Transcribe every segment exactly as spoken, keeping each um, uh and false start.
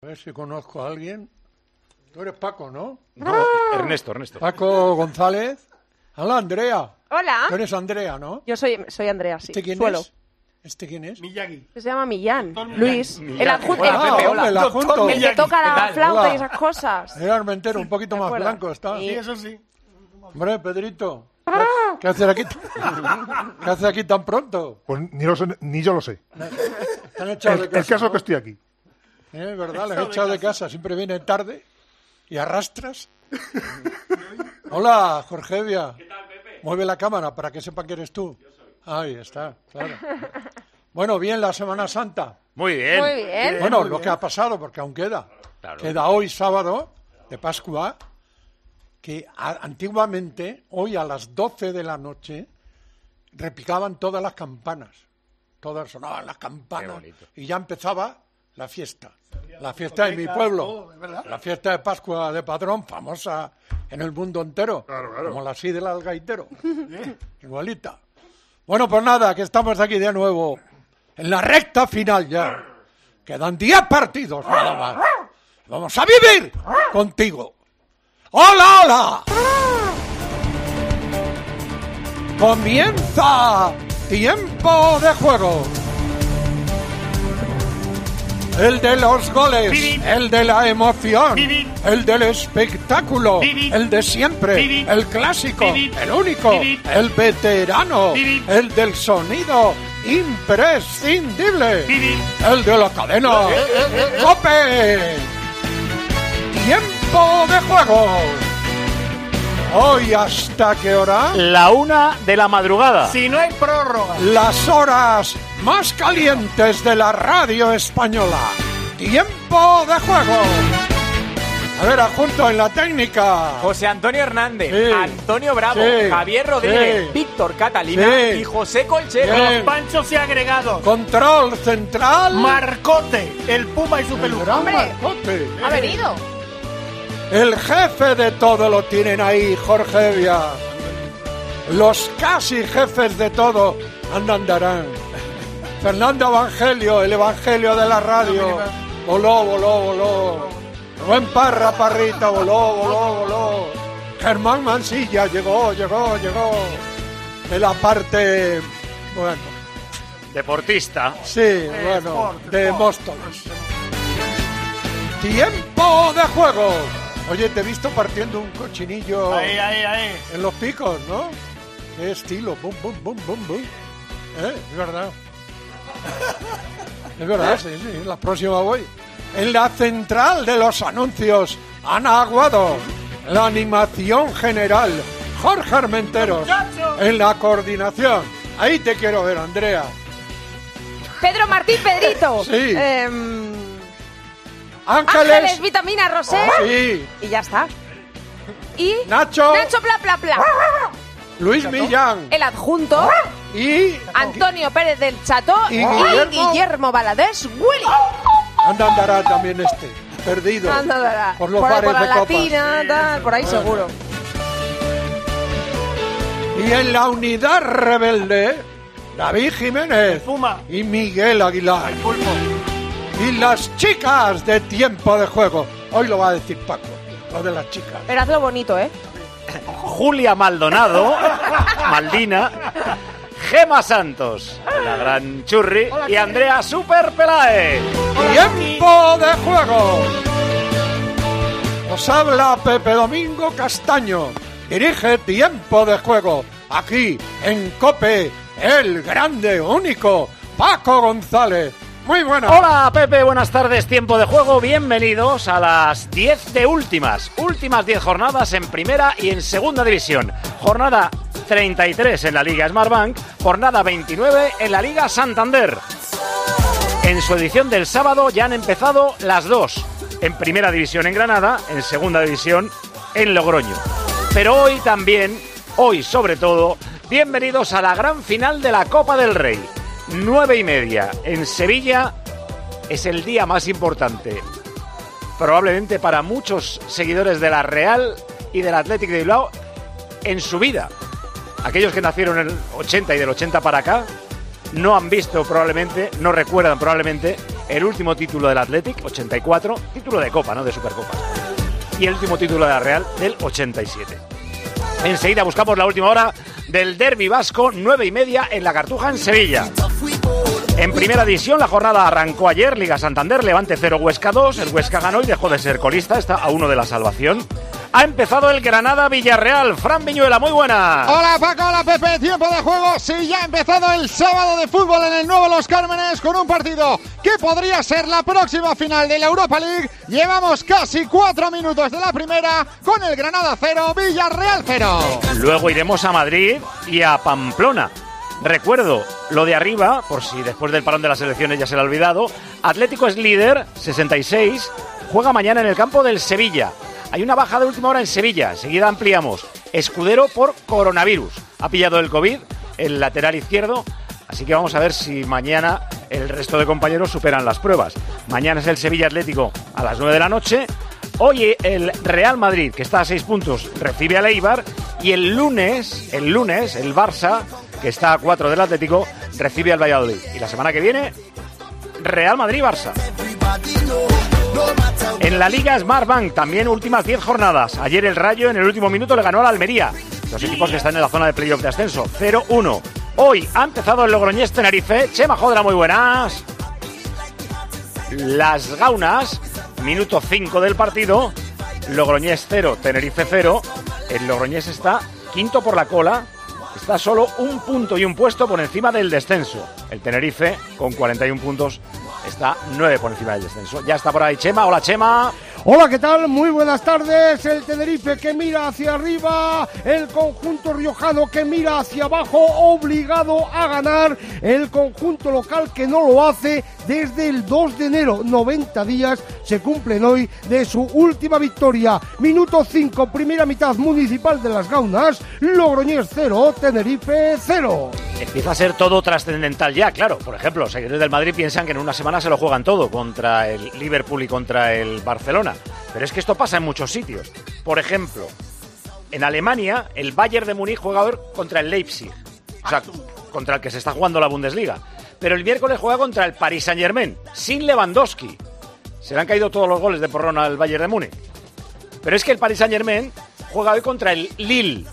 A ver si conozco a alguien. Tú eres Paco, ¿no? No, Ernesto, Ernesto. Paco González. Hola, Andrea. Hola. Tú eres Andrea, ¿no? Yo soy, soy Andrea, sí. ¿Este quién Suelo. es? ¿Este quién es? Miyagi. Se llama Millán. Doctor Luis. Millán. El adjunto. Hola, Ah, Pepe, hombre, el adjunto. El que toca la tal? flauta Hola. y esas cosas. Era Armentero, un poquito más acuerdas? blanco está. Sí, eso sí. Hombre, Pedrito. ¿Qué haces aquí? ¿Qué haces aquí tan pronto? Pues ni, lo sé, ni yo lo sé. Te han echado El, de casa. el caso ¿no? es que estoy aquí. Eh, ¿verdad? Le he echado de casa. Siempre viene tarde y arrastras. Hola, Jorge Evia. ¿Qué tal, Pepe? Mueve la cámara para que sepan que eres tú. Yo soy. Ahí está, claro. Bueno, bien la Semana Santa. Muy bien. Muy bien. Bueno, lo que ha pasado, porque aún queda. Claro. Queda hoy sábado de Pascua, que a- antiguamente, hoy a las doce de la noche, repicaban todas las campanas. Todas sonaban las Qué campanas bonito. y ya empezaba la fiesta. La fiesta de mi pueblo. todo, ¿verdad? La fiesta de Pascua de Padrón, famosa en el mundo entero. Claro, claro. Como la sidra del gaitero. Igualita. Bueno, pues nada, que estamos aquí de nuevo en la recta final ya. Quedan diez partidos nada más. Vamos a vivir contigo. ¡Hola, hola! Comienza tiempo de juego. El de los goles, Vivi. el de la emoción, Vivi. el del espectáculo, Vivi. el de siempre, Vivi. el clásico, Vivi. el único, Vivi. el veterano, Vivi. el del sonido imprescindible, Vivi. el de la cadena. ¡Cope! ¡Tiempo de juego! Hoy, ¿hasta qué hora? La una de la madrugada. Si no hay prórroga. Las horas más calientes de la radio española. ¡Tiempo de juego! A ver, adjunto en la técnica. José Antonio Hernández, Sí. Antonio Bravo, Sí. Javier Rodríguez, Sí. Víctor Catalina Sí. y José Colchero. Bien. Los panchos y agregados. Control central. Marcote, el puma y su El peluca. gran Hombre. Marcote. Ha venido. El jefe de todo lo tienen ahí, Jorge Evia. Los casi jefes de todo andan darán. Fernando Evangelio, el evangelio de la radio. Voló, voló, voló. Rubén Parra, Parrita, voló, voló, voló. Germán Mansilla, llegó, llegó, llegó. De la parte, bueno, Deportista. sí, bueno, Sport, de Sport. Móstoles. Tiempo de juego. Oye, te he visto partiendo un cochinillo Ahí, ahí, ahí. en los picos, ¿no? Qué estilo, bum, bum, bum, bum, bum. ¿Eh? Es verdad. Es verdad, sí, sí, la próxima voy. En la central de los anuncios, Ana Aguado. La animación general, Jorge Armenteros. En la coordinación, ahí te quiero ver, Andrea. Pedro Martín Pedrito. Sí. Em, Ángeles. Ángeles Vitamina Rosé. Sí. Y ya está. Y Nacho. Nacho Bla Bla Bla. Luis Millán. El adjunto. Y Antonio Pérez del Chato. Y Y Guillermo. Guillermo Valadez Willy. anda andará también este, perdido. Anda, anda, por los por, bares por la de copas. latina, tal, por ahí seguro. Y en la unidad rebelde, David Jiménez Puma. y Miguel Aguilar. El pulpo. Y las chicas de tiempo de juego. Hoy lo va a decir Paco, lo de las chicas. Pero hazlo bonito, ¿eh? Julia Maldonado. Maldina. Gema Santos. La gran Churri. Y Andrea Super Pelae. ¡Tiempo de juego! Os habla Pepe Domingo Castaño. Dirige Tiempo de Juego. Aquí, en COPE, el grande, único, Paco González. Muy buenas. Hola Pepe, buenas tardes, tiempo de juego, bienvenidos a las diez de últimas, últimas diez jornadas en primera y en segunda división. Jornada treinta y tres en la Liga Smartbank, jornada veintinueve en la Liga Santander. En su edición del sábado ya han empezado las dos, en primera división en Granada, en segunda división en Logroño. Pero hoy también, hoy sobre todo, bienvenidos a la gran final de la Copa del Rey. Nueve y media en Sevilla es el día más importante, probablemente para muchos seguidores de la Real y del Athletic de Bilbao en su vida. Aquellos que nacieron en el ochenta y del ochenta para acá no han visto probablemente, no recuerdan probablemente el último título del Athletic, ochenta y cuatro, título de Copa, no de Supercopa, y el último título de la Real del ochenta y siete. Enseguida buscamos la última hora del derbi vasco, nueve y media en la Cartuja, en Sevilla. En primera división, la jornada arrancó ayer, Liga Santander, Levante cero, Huesca dos, el Huesca ganó y dejó de ser colista, está a uno de la salvación. Ha empezado el Granada-Villarreal. Fran Viñuela, muy buena. Hola Paco, hola Pepe, tiempo de juego. Sí, ya ha empezado el sábado de fútbol en el Nuevo Los Cármenes con un partido que podría ser la próxima final de la Europa League. Llevamos casi cuatro minutos de la primera con el Granada cero, Villarreal cero. Luego iremos a Madrid y a Pamplona. Recuerdo lo de arriba, por si después del parón de las elecciones ya se le ha olvidado. Atlético es líder, sesenta y seis, juega mañana en el campo del Sevilla. Hay una baja de última hora en Sevilla, enseguida ampliamos. Escudero por coronavirus. Ha pillado el COVID, el lateral izquierdo, así que vamos a ver si mañana el resto de compañeros superan las pruebas. Mañana es el Sevilla Atlético a las nueve de la noche. Hoy el Real Madrid, que está a seis puntos, recibe al Eibar. Y el lunes, el lunes, el Barça, que está a cuatro del Atlético, recibe al Valladolid. Y la semana que viene, Real Madrid-Barça. En la Liga Smartbank, también últimas diez jornadas. Ayer el Rayo en el último minuto le ganó al Almería. Los equipos que están en la zona de playoff de ascenso, cero uno. Hoy ha empezado el Logroñés Tenerife. Chema Jodra, muy buenas. Las Gaunas, minuto cinco del partido. Logroñés cero, Tenerife cero. El Logroñés está quinto por la cola. Está solo un punto y un puesto por encima del descenso. El Tenerife, con cuarenta y uno puntos, está nueve por encima del descenso. Ya está por ahí Chema. Hola, Chema. Hola, ¿qué tal? Muy buenas tardes. El Tenerife que mira hacia arriba, el conjunto riojano que mira hacia abajo, obligado a ganar. El conjunto local que no lo hace desde el dos de enero. noventa días se cumplen hoy de su última victoria. Minuto cinco, primera mitad municipal de las Gaunas. Logroñés cero, Tenerife cero. Empieza a ser todo trascendental ya, claro. Por ejemplo, los seguidores del Madrid piensan que en una semana se lo juegan todo contra el Liverpool y contra el Barcelona. Pero es que esto pasa en muchos sitios. Por ejemplo, en Alemania, el Bayern de Múnich juega hoy contra el Leipzig. O sea, contra el que se está jugando la Bundesliga. Pero el miércoles juega contra el Paris Saint-Germain, sin Lewandowski. Se le han caído todos los goles de porrón al Bayern de Múnich. Pero es que el Paris Saint-Germain juega hoy contra el Lille.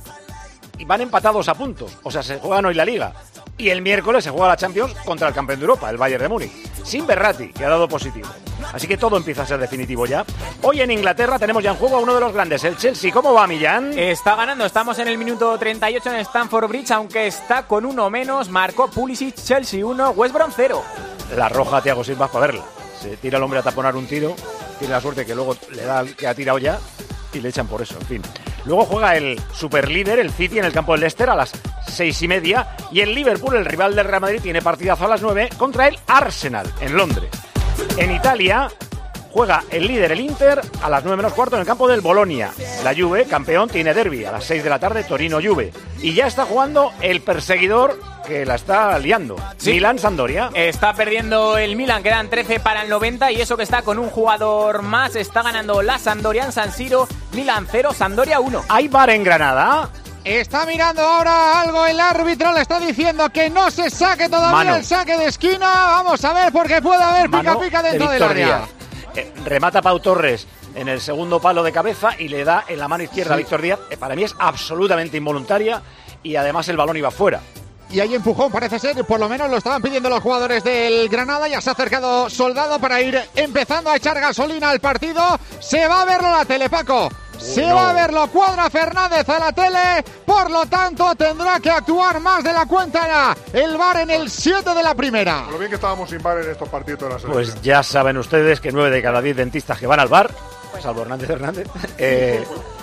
Y van empatados a puntos. O sea, se juegan hoy la Liga. Y el miércoles se juega la Champions contra el campeón de Europa, el Bayern de Múnich. Sin Berratti, que ha dado positivo. Así que todo empieza a ser definitivo ya. Hoy en Inglaterra tenemos ya en juego a uno de los grandes, el Chelsea. ¿Cómo va, Millán? Está ganando, estamos en el minuto treinta y ocho en Stamford Bridge, aunque está con uno menos. Marcó Pulisic, Chelsea uno, West Brom cero. La roja a Thiago Silva para verla. Se tira el hombre a taponar un tiro, tiene la suerte que luego le da al que ha tirado ya y le echan por eso, en fin. Luego juega el superlíder, el City, en el campo del Leicester a las seis y media. Y el Liverpool, el rival del Real Madrid, tiene partidazo a las nueve contra el Arsenal, en Londres. En Italia juega el líder, el Inter, a las nueve menos cuarto en el campo del Bolonia. La Juve, campeón, tiene derbi a las seis de la tarde, Torino-Juve. Y ya está jugando el perseguidor que la está liando, sí. Milan-Sampdoria. Está perdiendo el Milan, quedan trece para el noventa y eso que está con un jugador más. Está ganando la Sampdoria en San Siro, Milan cero, Sampdoria uno. ¿Hay V A R en Granada? Está mirando ahora algo el árbitro, le está diciendo que no se saque todavía Mano. el saque de esquina. Vamos a ver porque puede haber pica pica dentro de del área. Eh, remata Pau Torres en el segundo palo de cabeza y le da en la mano izquierda sí. a Víctor Díaz. Eh, para mí es absolutamente involuntaria y además el balón iba fuera. Y hay empujón, parece ser, por lo menos lo estaban pidiendo los jugadores del Granada. Ya se ha acercado Soldado para ir empezando a echar gasolina al partido. Se va a verlo la tele, Paco. Se no. va a verlo, cuadra Fernández a la tele, por lo tanto tendrá que actuar más de la cuenta el V A R en el siete de la primera. Lo bien que estábamos sin V A R en estos partidos de la selección. Pues ya saben ustedes que nueve de cada diez dentistas que van al V A R, salvo Hernández Hernández, eh,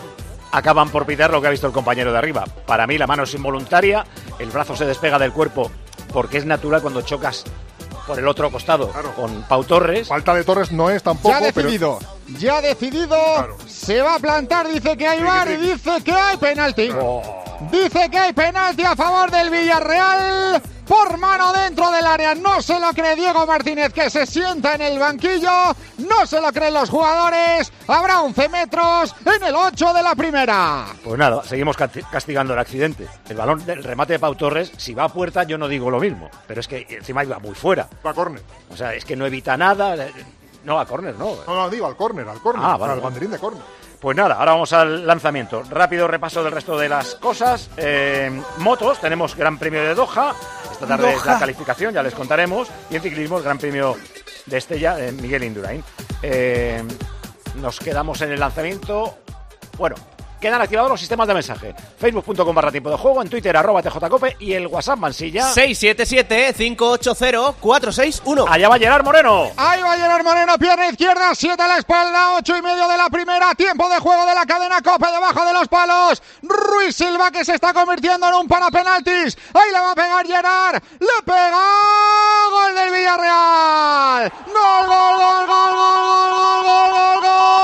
acaban por pitar lo que ha visto el compañero de arriba. Para mí la mano es involuntaria, el brazo se despega del cuerpo porque es natural cuando chocas por el otro costado, claro. con Pau Torres. Falta de Torres no es tampoco. Ya decidido, pero... ya decidido, claro. se va a plantar, dice que hay V A R y dice que hay penalti. Oh. Dice que hay penalti a favor del Villarreal. por mano dentro del área. No se lo cree Diego Martínez, que se sienta en el banquillo. No se lo creen los jugadores. Habrá once metros en el ocho de la primera. Pues nada, seguimos castigando el accidente. El balón del remate de Pau Torres, si va a puerta yo no digo lo mismo, pero es que encima iba muy fuera. Va a córner. O sea, es que no evita nada. No, a córner no. No, no, digo al córner, al córner. Ah, vale, al vale. banderín de córner. Pues nada, ahora vamos al lanzamiento. Rápido repaso del resto de las cosas. Eh, motos, tenemos Gran Premio de Doha. Esta tarde Doha. es la calificación, ya les contaremos. Y en ciclismo, el Gran Premio de Estella, de Miguel Indurain. Eh, nos quedamos en el lanzamiento. Bueno, quedan activados los sistemas de mensaje. Facebook punto com barra tiempo de juego, en Twitter arroba tjcope y el WhatsApp Mansilla. seis siete siete, cinco ocho cero, cuatro seis uno. Allá va Gerard Moreno. Ahí va Gerard Moreno, pierna izquierda, siete a la espalda, ocho y medio de la primera, tiempo de juego de la cadena Cope debajo de los palos. Ruiz Silva, que se está convirtiendo en un parapenaltis. Ahí le va a pegar Gerard, le pega, gol del Villarreal. Gol, gol, gol, gol, gol, gol, gol, gol,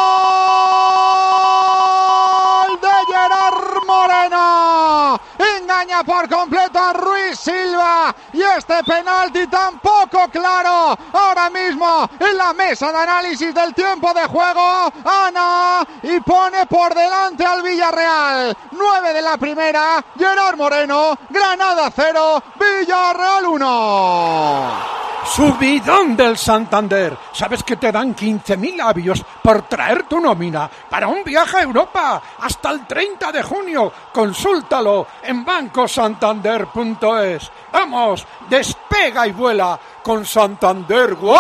gol de Gerard Moreno. Engaña por completo a Ruiz Silva y este penalti tampoco claro. Ahora mismo en la mesa de análisis del tiempo de juego, Ana, y pone por delante al Villarreal. nueve de la primera, Gerard Moreno, Granada cero, Villarreal uno. Subidón del Santander. ¿Sabes que te dan quince mil labios por traer tu nómina para un viaje a Europa hasta el treinta de junio? Consúltalo en banco santander punto es. Vamos, despega y vuela con Santander. ¡Wow!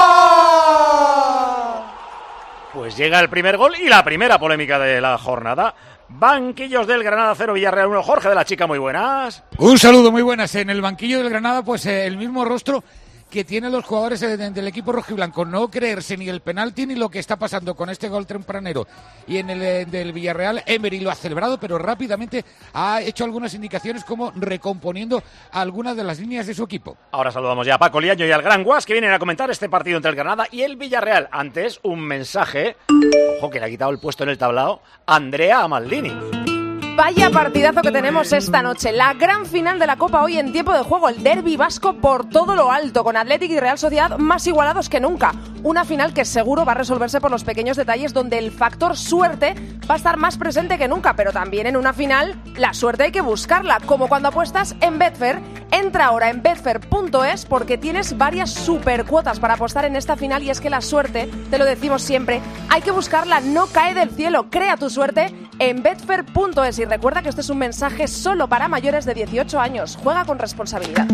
Pues llega el primer gol y la primera polémica de la jornada. Banquillos del Granada cero, Villarreal uno. Jorge de la Chica, muy buenas. Un saludo, muy buenas. En el banquillo del Granada, pues eh, el mismo rostro que tienen los jugadores de, de, del equipo rojiblanco, no creerse ni el penalti ni lo que está pasando con este gol tempranero. Y en el eh, del Villarreal, Emery lo ha celebrado, pero rápidamente ha hecho algunas indicaciones como recomponiendo algunas de las líneas de su equipo. Ahora saludamos ya a Paco Liaño y al Gran Guas, que vienen a comentar este partido entre el Granada y el Villarreal. Antes, un mensaje, ojo que le ha quitado el puesto en el tablao, Andrea Amaldini. Vaya partidazo que tenemos esta noche. La gran final de la Copa hoy en tiempo de juego. El derbi vasco por todo lo alto, con Athletic y Real Sociedad más igualados que nunca. Una final que seguro va a resolverse por los pequeños detalles, donde el factor suerte va a estar más presente que nunca. Pero también en una final la suerte hay que buscarla, como cuando apuestas en Betfair. Entra ahora en betfair punto es porque tienes varias supercuotas para apostar en esta final. Y es que la suerte, te lo decimos siempre, hay que buscarla, no cae del cielo. Crea tu suerte en betfair punto es. Y recuerda que este es un mensaje solo para mayores de dieciocho años. Juega con responsabilidad.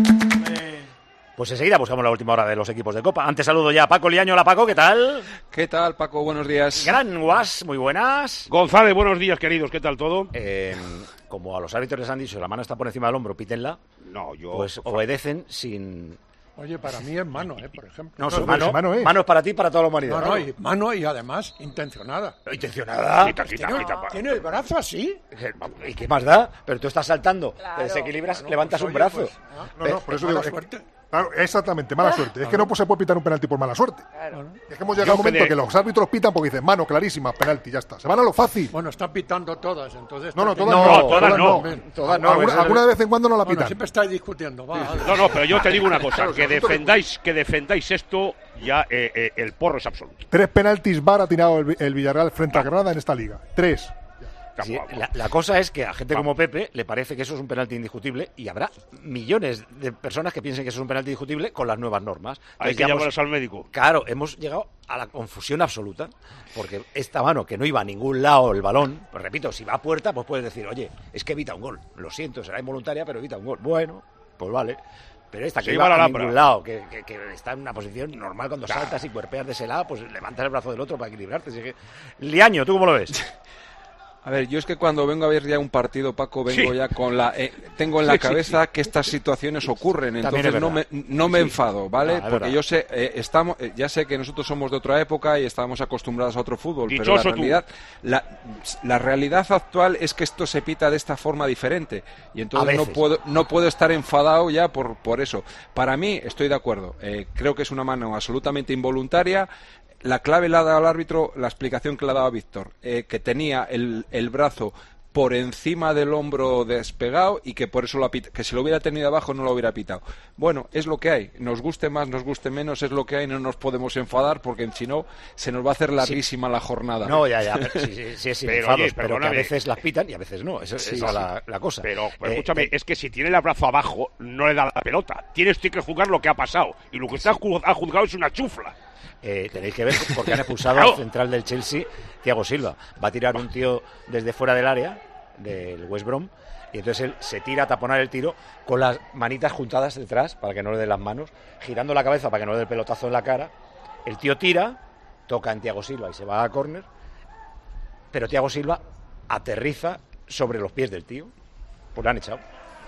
Pues enseguida buscamos la última hora de los equipos de Copa. Antes saludo ya a Paco Liaño. Hola, Paco, ¿qué tal? ¿Qué tal, Paco? Buenos días. Gran Guas, muy buenas. González, buenos días, queridos. ¿Qué tal todo? Eh, como a los árbitros les han dicho, la mano está por encima del hombro, pítenla. No, yo... Pues obedecen sin... Oye, para mí es mano, ¿eh? Por ejemplo. No, no, mano, mano, es. mano es para ti y para toda la humanidad. No, no, y mano y además intencionada. ¿Intencionada? Quita, quita, ¿Tiene, quita, ¿Tiene el brazo así? ¿Y qué más da? Pero tú estás saltando, Claro. te desequilibras, Bueno, levantas pues, un oye, brazo. pues, No, no, por eso mala digo, suerte. Claro, exactamente, mala suerte. Es que no se puede pitar un penalti por mala suerte. Claro. Es que hemos llegado a un Yo momento que de- que los árbitros pitan porque dicen, mano, clarísima, penalti, ya está. Se van a lo fácil. Bueno, están pitando todas, entonces... No, no, todas No, no. todas no. Todas no, Alguna, eso es- alguna de vez en cuando no la Bueno, pitan. siempre estáis discutiendo. Va, vale. No, no, pero yo te digo una cosa, Claro, que claro, defendáis, que defendáis esto, ya eh, eh, el porro es absoluto. Tres penaltis V A R ha tirado el, el Villarreal frente a Granada en esta liga. Tres. Sí, la, la cosa es que a gente como Pepe le parece que eso es un penalti indiscutible y habrá millones de personas que piensen que eso es un penalti indiscutible con las nuevas normas. Hay Entonces, que ya hemos- llamarlos al médico. Claro, hemos llegado a la confusión absoluta, porque esta mano que no iba a ningún lado el balón, pues repito, si va a puerta, pues puedes decir, oye, es que evita un gol. Lo siento, será involuntaria, pero evita un gol. Bueno, pues vale. Pero esta que Se iba iba a la a Alhambra. ningún lado, que, que- que está en una posición normal cuando saltas y cuerpeas de ese lado, pues levantas el brazo del otro para equilibrarte. Así que... Liaño, ¿tú cómo lo ves? A ver, yo es que cuando vengo a ver ya un partido, Paco, vengo Sí. ya con la... eh, tengo en la Sí, sí, cabeza que estas situaciones ocurren, También entonces es no me, verdad. no me Sí. enfado, ¿vale? Ah, es Porque verdad. yo sé, eh, estamos, eh, ya sé que nosotros somos de otra época y estamos acostumbrados a otro fútbol, pero la Dichoso tú. realidad, la, la realidad actual es que esto se pita de esta forma diferente y A entonces no veces. puedo, no puedo estar enfadado ya por, por eso. Para mí, estoy de acuerdo, eh, creo que es una mano absolutamente involuntaria. La clave la ha dado al árbitro, la explicación que le ha dado a Víctor, eh, que tenía el, el brazo por encima del hombro despegado y que por eso lo ha pit- que si lo hubiera tenido abajo no lo hubiera pitado. Bueno, es lo que hay. Nos guste más, nos guste menos, es lo que hay. No nos podemos enfadar porque si no se nos va a hacer larguísima sí. la jornada. No, ya, ya. Pero, sí, sí, sí, sí pero, enfados, oye, pero que a veces las pitan y a veces no. Esa sí, es sí. la, la cosa. Pero, pero eh, escúchame, eh, es que si tiene el brazo abajo, no le da la pelota. Tienes que juzgar lo que ha pasado. Y lo que está ha juzgado es una chufla. Eh, tenéis que ver porque han expulsado al central del Chelsea, Thiago Silva. Va a tirar un tío desde fuera del área, del West Brom, y entonces él se tira a taponar el tiro con las manitas juntadas detrás para que no le den las manos, girando la cabeza para que no le dé el pelotazo en la cara. El tío tira, toca en Thiago Silva y se va a córner, pero Thiago Silva aterriza sobre los pies del tío. Pues lo han echado.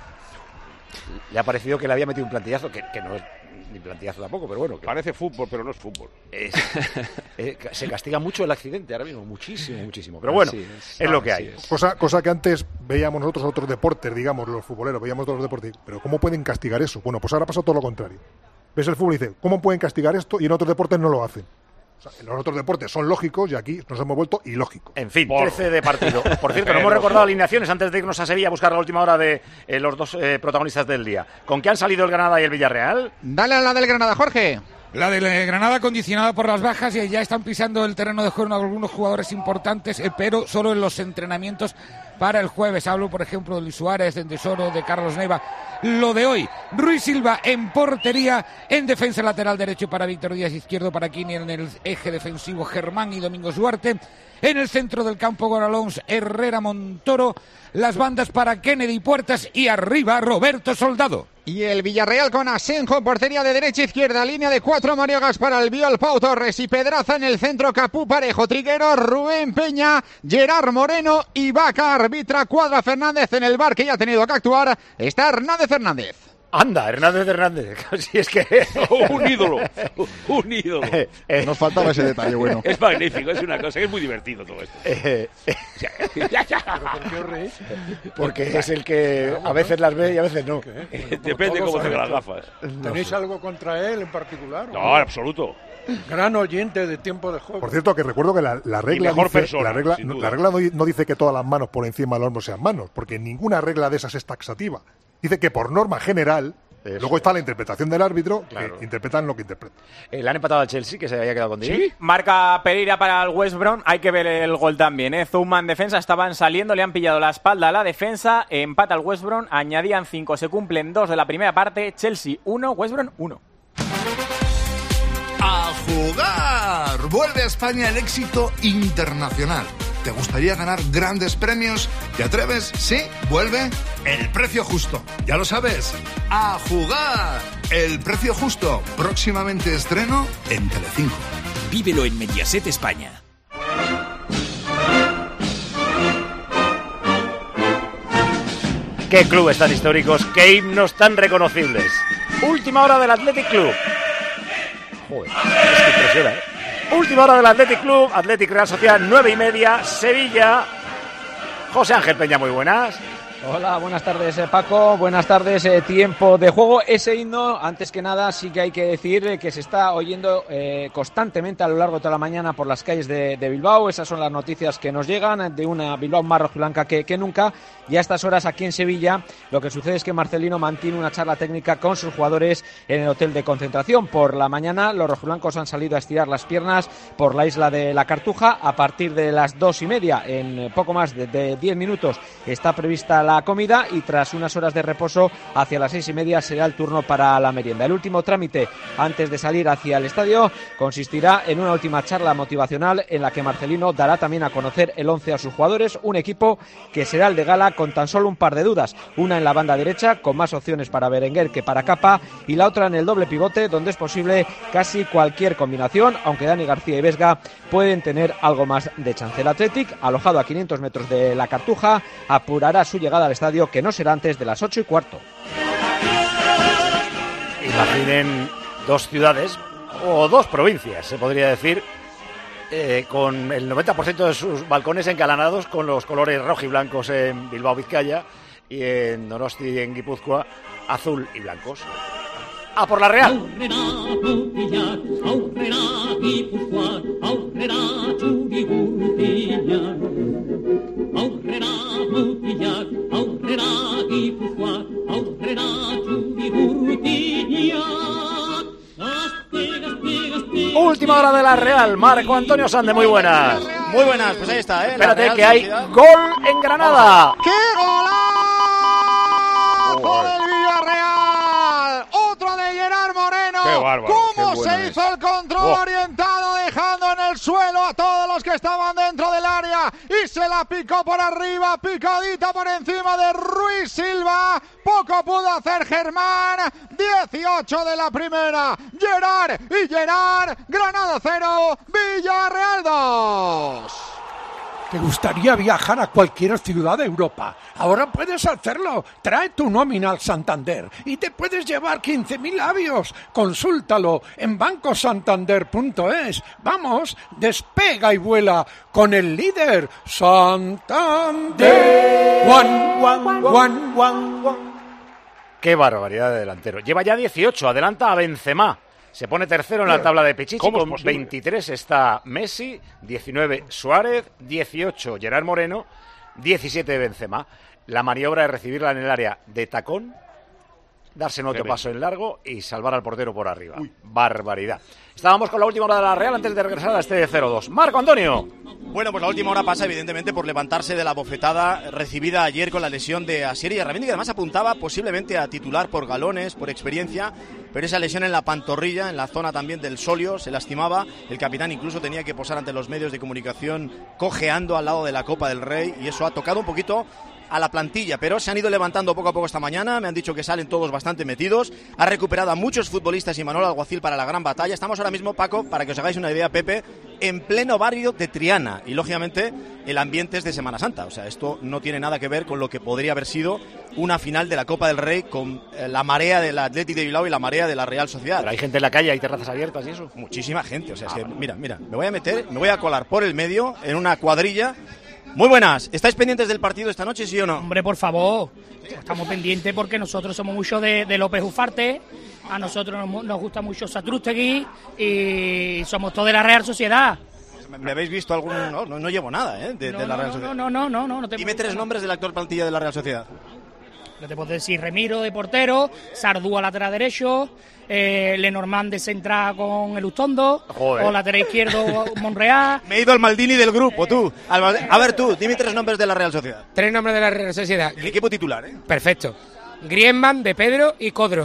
Le ha parecido que le había metido un plantillazo, que, que no es ni plantillazo tampoco, pero bueno. Que parece fútbol, pero no es fútbol. Es, eh, se castiga mucho el accidente ahora mismo, muchísimo, muchísimo. Pero bueno, es, es lo que hay. Es. Cosa, cosa que antes veíamos nosotros otros deportes, digamos, los futboleros, veíamos otros deportes, pero ¿cómo pueden castigar eso? Bueno, pues ahora pasa todo lo contrario. Ves el fútbol y dices, ¿cómo pueden castigar esto? Y en otros deportes no lo hacen. O sea, los otros deportes son lógicos y aquí nos hemos vuelto ilógicos. En fin, trece de partido. Por cierto, no hemos recordado alineaciones antes de irnos a Sevilla a buscar la última hora de eh, los dos eh, protagonistas del día. ¿Con qué han salido el Granada y el Villarreal? Dale a la del Granada, Jorge. La de Granada condicionada por las bajas y ya están pisando el terreno de juego algunos jugadores importantes, eh, pero solo en los entrenamientos para el jueves. Hablo, por ejemplo, de Luis Suárez, de Tesoro, de Carlos Neiva. Lo de hoy, Ruiz Silva en portería, en defensa lateral derecho para Víctor Díaz, izquierdo para Kini, en el eje defensivo Germán y Domingos Duarte. En el centro del campo, Gonalons, Herrera, Montoro. Las bandas para Kennedy Puertas y arriba Roberto Soldado. Y el Villarreal con Asenjo, portería de derecha izquierda, línea de cuatro, Mario Gaspar, Albiol, Pau Torres y Pedraza en el centro, Capú, Parejo, Triguero, Rubén Peña, Gerard Moreno y Vaca, arbitra Cuadra Fernández. En el bar que ya ha tenido que actuar está Hernández Hernández. Anda, Hernández Hernández, si es que... un ídolo, un ídolo. Eh, eh, Nos faltaba ese detalle, bueno. Es magnífico, es una cosa, es muy divertido todo esto. Eh, eh, ¿Por qué os reís? Porque es el que a veces las ve y a veces no. Depende cómo tenga las gafas. ¿Tenéis no sé. algo contra él en particular? No, en absoluto. Gran oyente de tiempo de juego. Por cierto, que recuerdo que la, la regla mejor dice, persona, la regla, no, la regla no, no dice que todas las manos por encima del hombro sean manos, porque ninguna regla de esas es taxativa. Dice que por norma general, eso, luego está la interpretación del árbitro, claro, que interpretan lo que interpretan. Eh, le han empatado al Chelsea, que se había quedado con diez. ¿Sí? Marca Pereira para el West Brom. Hay que ver el gol también, ¿eh? Zouma en defensa, estaban saliendo, le han pillado la espalda a la defensa. Empata al West Brom, añadían cinco, se cumplen dos de la primera parte. Chelsea uno, West Brom uno. ¡A jugar! Vuelve a España el éxito internacional. ¿Te gustaría ganar grandes premios? ¿Te atreves? Sí, vuelve El Precio Justo. Ya lo sabes. ¡A jugar! El Precio Justo. Próximamente estreno en Telecinco. Vívelo en Mediaset España. Qué clubes tan históricos, qué himnos tan reconocibles. Última hora del Athletic Club. Joder, es que impresiona, ¿eh? Última hora del Athletic Club, Athletic Real Sociedad, nueve y media, Sevilla. José Ángel Peña, muy buenas. Hola, buenas tardes Paco, buenas tardes, eh, tiempo de juego. Ese himno, antes que nada, sí que hay que decir eh, que se está oyendo eh, constantemente a lo largo de toda la mañana por las calles de, de Bilbao. Esas son las noticias que nos llegan de una Bilbao más rojiblanca que, que nunca. Y a estas horas aquí en Sevilla lo que sucede es que Marcelino mantiene una charla técnica con sus jugadores en el hotel de concentración. Por la mañana los rojiblancos han salido a estirar las piernas por la isla de la Cartuja. A partir de las dos y media, en poco más de, de diez minutos, está prevista la la comida y tras unas horas de reposo hacia las seis y media será el turno para la merienda. El último trámite antes de salir hacia el estadio consistirá en una última charla motivacional en la que Marcelino dará también a conocer el once a sus jugadores, un equipo que será el de gala con tan solo un par de dudas, una en la banda derecha con más opciones para Berenguer que para Capa y la otra en el doble pivote donde es posible casi cualquier combinación, aunque Dani García y Vesga pueden tener algo más de chance. El Athletic, alojado a quinientos metros de la Cartuja, apurará su llegada al estadio, que no será antes de las ocho y cuarto. Imaginen dos ciudades o dos provincias, se podría decir, eh, con el noventa por ciento de sus balcones engalanados con los colores rojo y blancos en Bilbao, Vizcaya, y en Donosti, en Guipúzcoa, azul y blancos. ¡A por la Real! Villarreal. Marco Antonio Sande, muy buenas. Muy buenas, pues ahí está, ¿eh? Espérate, Real que hay Sociedad. gol en Granada. ¡Qué golazo del Villarreal! Otro de Gerard Moreno. Qué bárbaro, ¿Cómo qué bueno se es. hizo el control Oh. orientado, dejando en el suelo a todos los que estaban dentro del área? Y se la picó por arriba, picadita por encima de Ruiz Silva. Poco pudo hacer Germán. dieciocho de la primera. Gerard y Gerard. Granada cero, Villarreal dos. ¿Te gustaría viajar a cualquier ciudad de Europa? Ahora puedes hacerlo. Trae tu nómina al Santander y te puedes llevar quince mil avios. Consúltalo en banco santander punto es. Vamos, despega y vuela con el líder Santander. One, one, one, one, one. Qué barbaridad de delantero. Lleva ya dieciocho, adelanta a Benzema. Se pone tercero en la tabla de Pichichi, ¿Cómo es con posible? veintitrés está Messi, diecinueve Suárez, dieciocho Gerard Moreno, diecisiete Benzema. La maniobra de recibirla en el área de tacón, darse en otro Tremendo. paso en largo y salvar al portero por arriba. Barbaridad. Estábamos con la última hora de la Real antes de regresar a este de cero dos. Marco Antonio. Bueno, pues la última hora pasa evidentemente por levantarse de la bofetada recibida ayer con la lesión de Asier Illarramendi, que además apuntaba posiblemente a titular por galones, por experiencia, pero esa lesión en la pantorrilla, en la zona también del sóleo, se lastimaba. El capitán incluso tenía que posar ante los medios de comunicación cojeando al lado de la Copa del Rey, y eso ha tocado un poquito a la plantilla, pero se han ido levantando poco a poco esta mañana. Me han dicho que salen todos bastante metidos. Ha recuperado a muchos futbolistas y Manuel Alguacil para la gran batalla. Estamos ahora mismo, Paco, para que os hagáis una idea, Pepe, en pleno barrio de Triana, y lógicamente el ambiente es de Semana Santa. O sea, esto no tiene nada que ver con lo que podría haber sido una final de la Copa del Rey con eh, la marea del Athletic de Bilbao y la marea de la Real Sociedad. Pero hay gente en la calle, hay terrazas abiertas y eso. Muchísima gente. O sea, es que, mira, mira, me voy a meter, me voy a colar por el medio en una cuadrilla. Muy buenas, ¿estáis pendientes del partido esta noche, sí o no? Hombre, por favor, estamos pendientes porque nosotros somos mucho de, de López Ufarte, a nosotros nos, nos gusta mucho Satrústegui y somos todos de la Real Sociedad. ¿Me habéis visto algún...? No, no, no llevo nada, ¿eh? De, No, de la no, Real no, Sociedad. no, no, no, no, no te Dime tres nombres de la actual plantilla de la Real Sociedad. Yo te puedo decir Remiro de portero, Sardúa lateral derecho, eh, Lenormand de central con el Ustondo, Joder. o lateral izquierdo Monreal. Me he ido al Maldini del grupo, tú. Al Maldi- A ver, tú, dime tres nombres de la Real Sociedad. Tres nombres de la Real Sociedad. El equipo titular, ¿eh? Perfecto. Griezmann, De Pedro y Codro.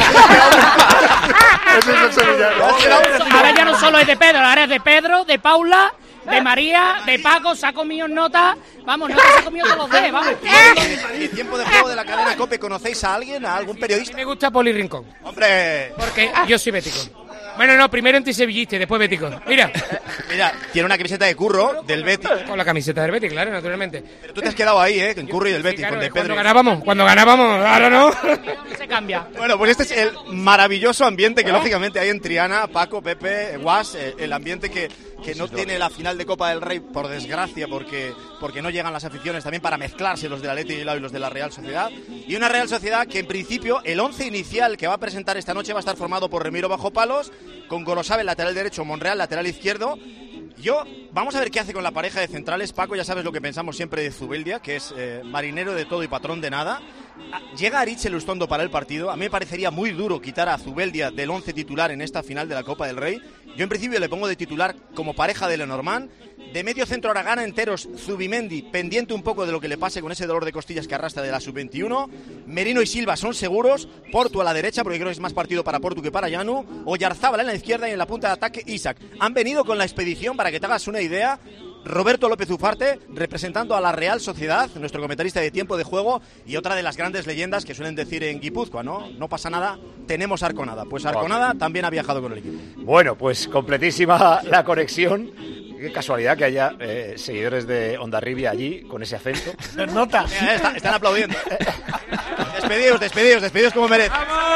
Ahora ya no solo es de Pedro, ahora es de Pedro, de Paula, de María, de Paco, se ha comido nota. Vamos, nota se ha comido todos los días, vamos. En tiempo de juego de la cadena COPE, ¿conocéis a alguien, a algún periodista? Me gusta Poli Rincón. ¡Hombre! Porque yo soy bético. Bueno, no, primero antisevillista y después bético. Mira. Mira, tiene una camiseta de Curro, del Betis. Con la camiseta del Betis, claro, naturalmente. Pero tú te has quedado ahí, ¿eh? Con Curro y del Betis, Claro, con De cuando Pedro. ganábamos, cuando ganábamos, ahora no. Se cambia. Bueno, pues este es el maravilloso ambiente que lógicamente hay en Triana, Paco, Pepe, Guas, eh, el ambiente que, que no tiene la final de Copa del Rey, por desgracia, porque, porque no llegan las aficiones también para mezclarse los del Athletic de Bilbao y los de la Real Sociedad. Y una Real Sociedad que en principio el once inicial que va a presentar esta noche va a estar formado por Remiro bajo palos, con Golosabe lateral derecho, Monreal lateral izquierdo. Yo, vamos a ver qué hace con la pareja de centrales. Paco, ya sabes lo que pensamos siempre de Zubeldia, que es eh, marinero de todo y patrón de nada. Ah, Llega Aritz Lustondo para el partido. A mí me parecería muy duro quitar a Zubeldia del once titular en esta final de la Copa del Rey. Yo en principio le pongo de titular como pareja de Lenormand. De medio centro ahora gana enteros Zubimendi, pendiente un poco de lo que le pase con ese dolor de costillas que arrastra de la sub veintiuno. Merino y Silva son seguros. Portu a la derecha, porque creo que es más partido para Portu que para Llanu. Oyarzábal en la izquierda y en la punta de ataque Isaac. Han venido con la expedición, para que te hagas una idea, Roberto López Ufarte, representando a la Real Sociedad, nuestro comentarista de tiempo de juego, y otra de las grandes leyendas que suelen decir en Guipúzcoa, ¿no? No pasa nada, tenemos Arconada. Pues Arconada también ha viajado con el equipo. Bueno, pues completísima la conexión. Qué casualidad que haya eh, seguidores de Hondarribia allí con ese acento. Nota. Están, están aplaudiendo. Despedidos, despedidos, despedidos como merece.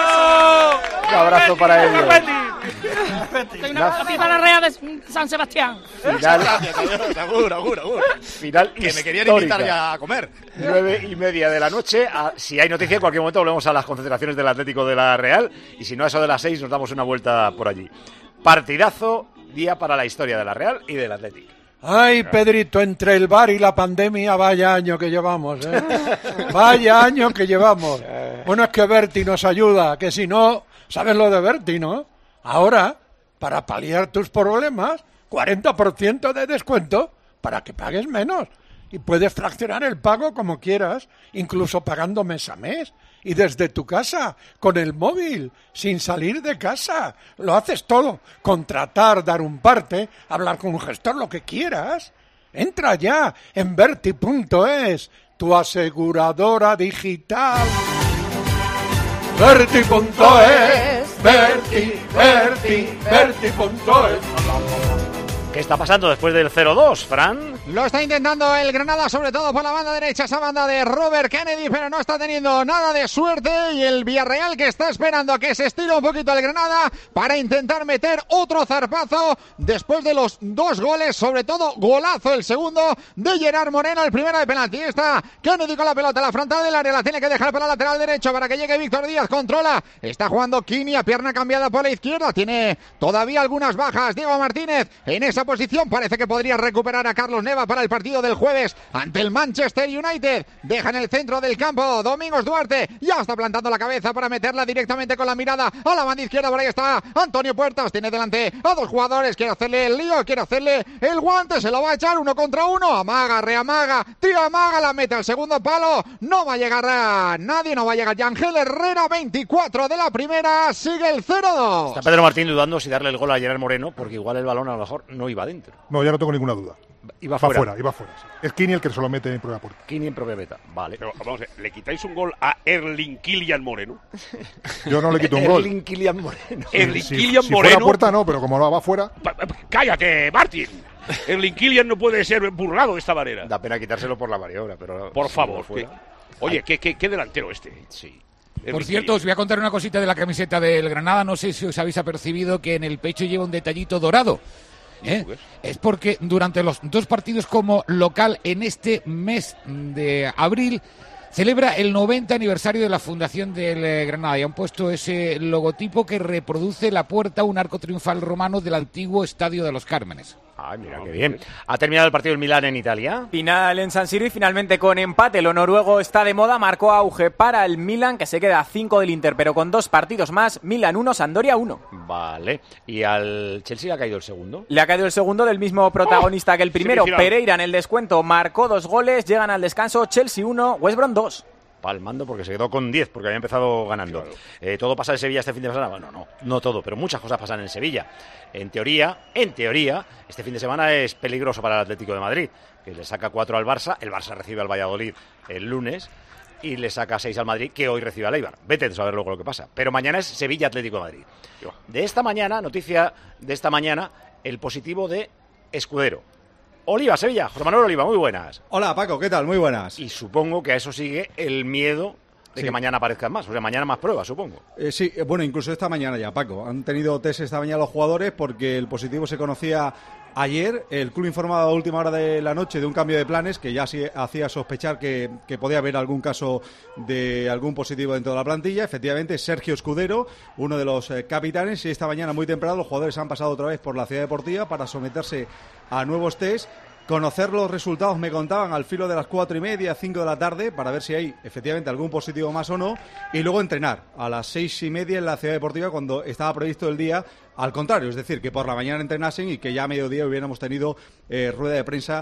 Un abrazo para ellos. Una viva la Real de San Sebastián. Final, Seguro, seguro, seguro. final Que me querían histórica. invitar ya a comer. Nueve y media de la noche. A- si hay noticia, en cualquier momento volvemos a las concentraciones del Atlético de la Real. Y si no, a eso de las seis nos damos una vuelta por allí. Partidazo, día para la historia de la Real y del Atlético. Ay, Pedrito, entre el bar y la pandemia, vaya año que llevamos, ¿eh? Vaya año que llevamos. Bueno, es que Berti nos ayuda, que si no, ¿sabes lo de Berti, no? Ahora, para paliar tus problemas, cuarenta por ciento de descuento para que pagues menos. Y puedes fraccionar el pago como quieras, incluso pagando mes a mes. Y desde tu casa, con el móvil, sin salir de casa. Lo haces todo. Contratar, dar un parte, hablar con un gestor, lo que quieras. Entra ya en Verti punto es, tu aseguradora digital. Verti punto es, Verti, Verti, Verti punto es. ¿Qué está pasando después del cero dos, Fran? Lo está intentando el Granada, sobre todo por la banda derecha, esa banda de Robert Kennedy, pero no está teniendo nada de suerte. Y el Villarreal, que está esperando a que se estire un poquito el Granada para intentar meter otro zarpazo después de los dos goles, sobre todo golazo el segundo de Gerard Moreno, el primero de penalti. Está Kennedy con la pelota, la frontal del área, la tiene que dejar para el lateral derecho para que llegue Víctor Díaz, controla. Está jugando Kini a pierna cambiada por la izquierda, tiene todavía algunas bajas Diego Martínez en esa posición, parece que podría recuperar a Carlos Neva para el partido del jueves ante el Manchester United. Deja en el centro del campo Domingos Duarte, ya está plantando la cabeza para meterla directamente con la mirada a la banda izquierda. Por ahí está Antonio Puertas, tiene delante a dos jugadores, quiere hacerle el lío, quiere hacerle el guante, se lo va a echar uno contra uno, amaga, reamaga, tira, amaga, la mete al segundo palo, no va a llegar a nadie, no va a llegar Yangel Herrera. Veinticuatro de la primera, sigue el cero dos. Está Pedro Martín dudando si darle el gol a Gerard Moreno, porque igual el balón a lo mejor no iba adentro. No, ya no tengo ninguna duda. Iba va fuera. fuera, iba fuera. Sí. Es Kini el que se lo mete en propia puerta. Kini en propia meta, vale. Pero vamos a ver, ¿le quitáis un gol a Erling Kilian Moreno? Yo no le quito un gol. Erling Kilian Moreno. Erling si, Kilian si Moreno. fuera puerta no, pero como no va fuera. ¡Cállate, Martín! Erling Kilian no puede ser burlado de esta manera. Da pena quitárselo por la maniobra, pero. Por si favor. no Que, oye, ¿qué, qué, qué delantero este? Sí. Por cierto, os voy a contar una cosita de la camiseta del Granada. No sé si os habéis apercibido que en el pecho lleva un detallito dorado. ¿Eh? Es porque durante los dos partidos como local en este mes de abril celebra el noventa aniversario de la fundación del eh, Granada y han puesto ese logotipo que reproduce la puerta, un arco triunfal romano del antiguo Estadio de los Cármenes. Ay, mira, qué bien. ¿Ha terminado el partido del Milán en Italia? Final en San Siro y finalmente con empate. Lo noruego está de moda, marcó auge para el Milan, que se queda a cinco del Inter, pero con dos partidos más. Milan uno, Sampdoria uno. Vale. ¿Y al Chelsea le ha caído el segundo? Le ha caído el segundo del mismo protagonista oh, que el primero. Pereira en el descuento marcó dos goles. Llegan al descanso Chelsea uno, West Brom dos. Palmando porque se quedó con diez, porque había empezado ganando. Claro. Eh, ¿Todo pasa en Sevilla este fin de semana? Bueno, no, no todo, pero muchas cosas pasan en Sevilla. En teoría, en teoría, este fin de semana es peligroso para el Atlético de Madrid, que le saca cuatro al Barça, el Barça recibe al Valladolid el lunes y le saca seis al Madrid, que hoy recibe al Eibar. Vete a saber luego lo que pasa. Pero mañana es Sevilla-Atlético de Madrid. De esta mañana, noticia de esta mañana, el positivo de Escudero. Oliva, Sevilla, José Manuel Oliva, muy buenas. Hola Paco, ¿qué tal? Muy buenas. Y supongo que a eso sigue el miedo de sí. que mañana aparezcan más, o sea, mañana más pruebas, supongo. Eh, sí, bueno, incluso esta mañana ya, Paco. Han tenido test esta mañana los jugadores porque el positivo se conocía ayer. El club informaba a última hora de la noche de un cambio de planes que ya sí hacía sospechar que, que podía haber algún caso de algún positivo dentro de la plantilla. Efectivamente, Sergio Escudero, uno de los eh, capitanes, y esta mañana muy temprano los jugadores han pasado otra vez por la ciudad deportiva para someterse a nuevos test. Conocer los resultados, me contaban, al filo de las cuatro y media, cinco de la tarde, para ver si hay efectivamente algún positivo más o no, y luego entrenar a las seis y media en la ciudad deportiva cuando estaba previsto el día al contrario, es decir, que por la mañana entrenasen y que ya a mediodía hubiéramos tenido eh, rueda de prensa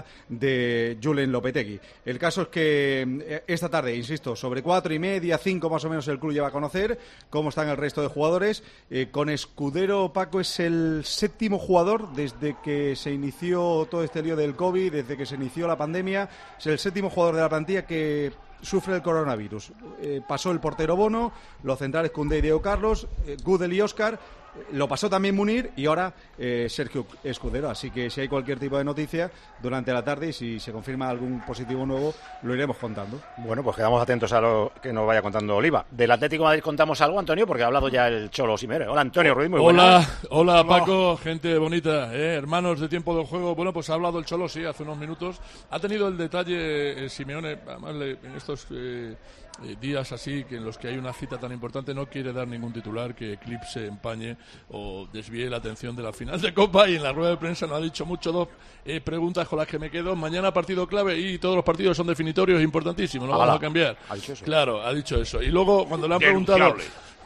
de Julen Lopetegui. El caso es que eh, esta tarde, insisto, sobre cuatro y media, cinco más o menos el club ya va a conocer cómo están el resto de jugadores. Eh, con Escudero, Paco es el séptimo jugador desde que se inició todo este lío del COVID, desde que se inició la pandemia, es el séptimo jugador de la plantilla que sufre el coronavirus. Eh, pasó el portero Bono, los centrales Koundé y Diego Carlos, eh, Gudel y Óscar, lo pasó también Munir y ahora eh, Sergio Escudero. Así que si hay cualquier tipo de noticia durante la tarde y si se confirma algún positivo nuevo, lo iremos contando. Bueno, pues quedamos atentos a lo que nos vaya contando Oliva. Del Atlético de Madrid contamos algo, Antonio, porque ha hablado ya el Cholo Simeone. Hola, Antonio Ruiz, muy buenas. Hola, hola Paco, gente bonita, ¿eh? Hermanos de tiempo del juego. Bueno, pues ha hablado el Cholo, sí, hace unos minutos. Ha tenido el detalle eh, Simeone, además le, en estos eh, eh, días así, que en los que hay una cita tan importante, no quiere dar ningún titular que eclipse, empañe o desvíe la atención de la final de Copa, y en la rueda de prensa no ha dicho mucho. Dos eh, preguntas con las que me quedo. Mañana partido clave y todos los partidos son definitorios, importantísimos, no vamos a cambiar. Ha dicho eso. Claro, ha dicho eso. Y luego cuando le han preguntado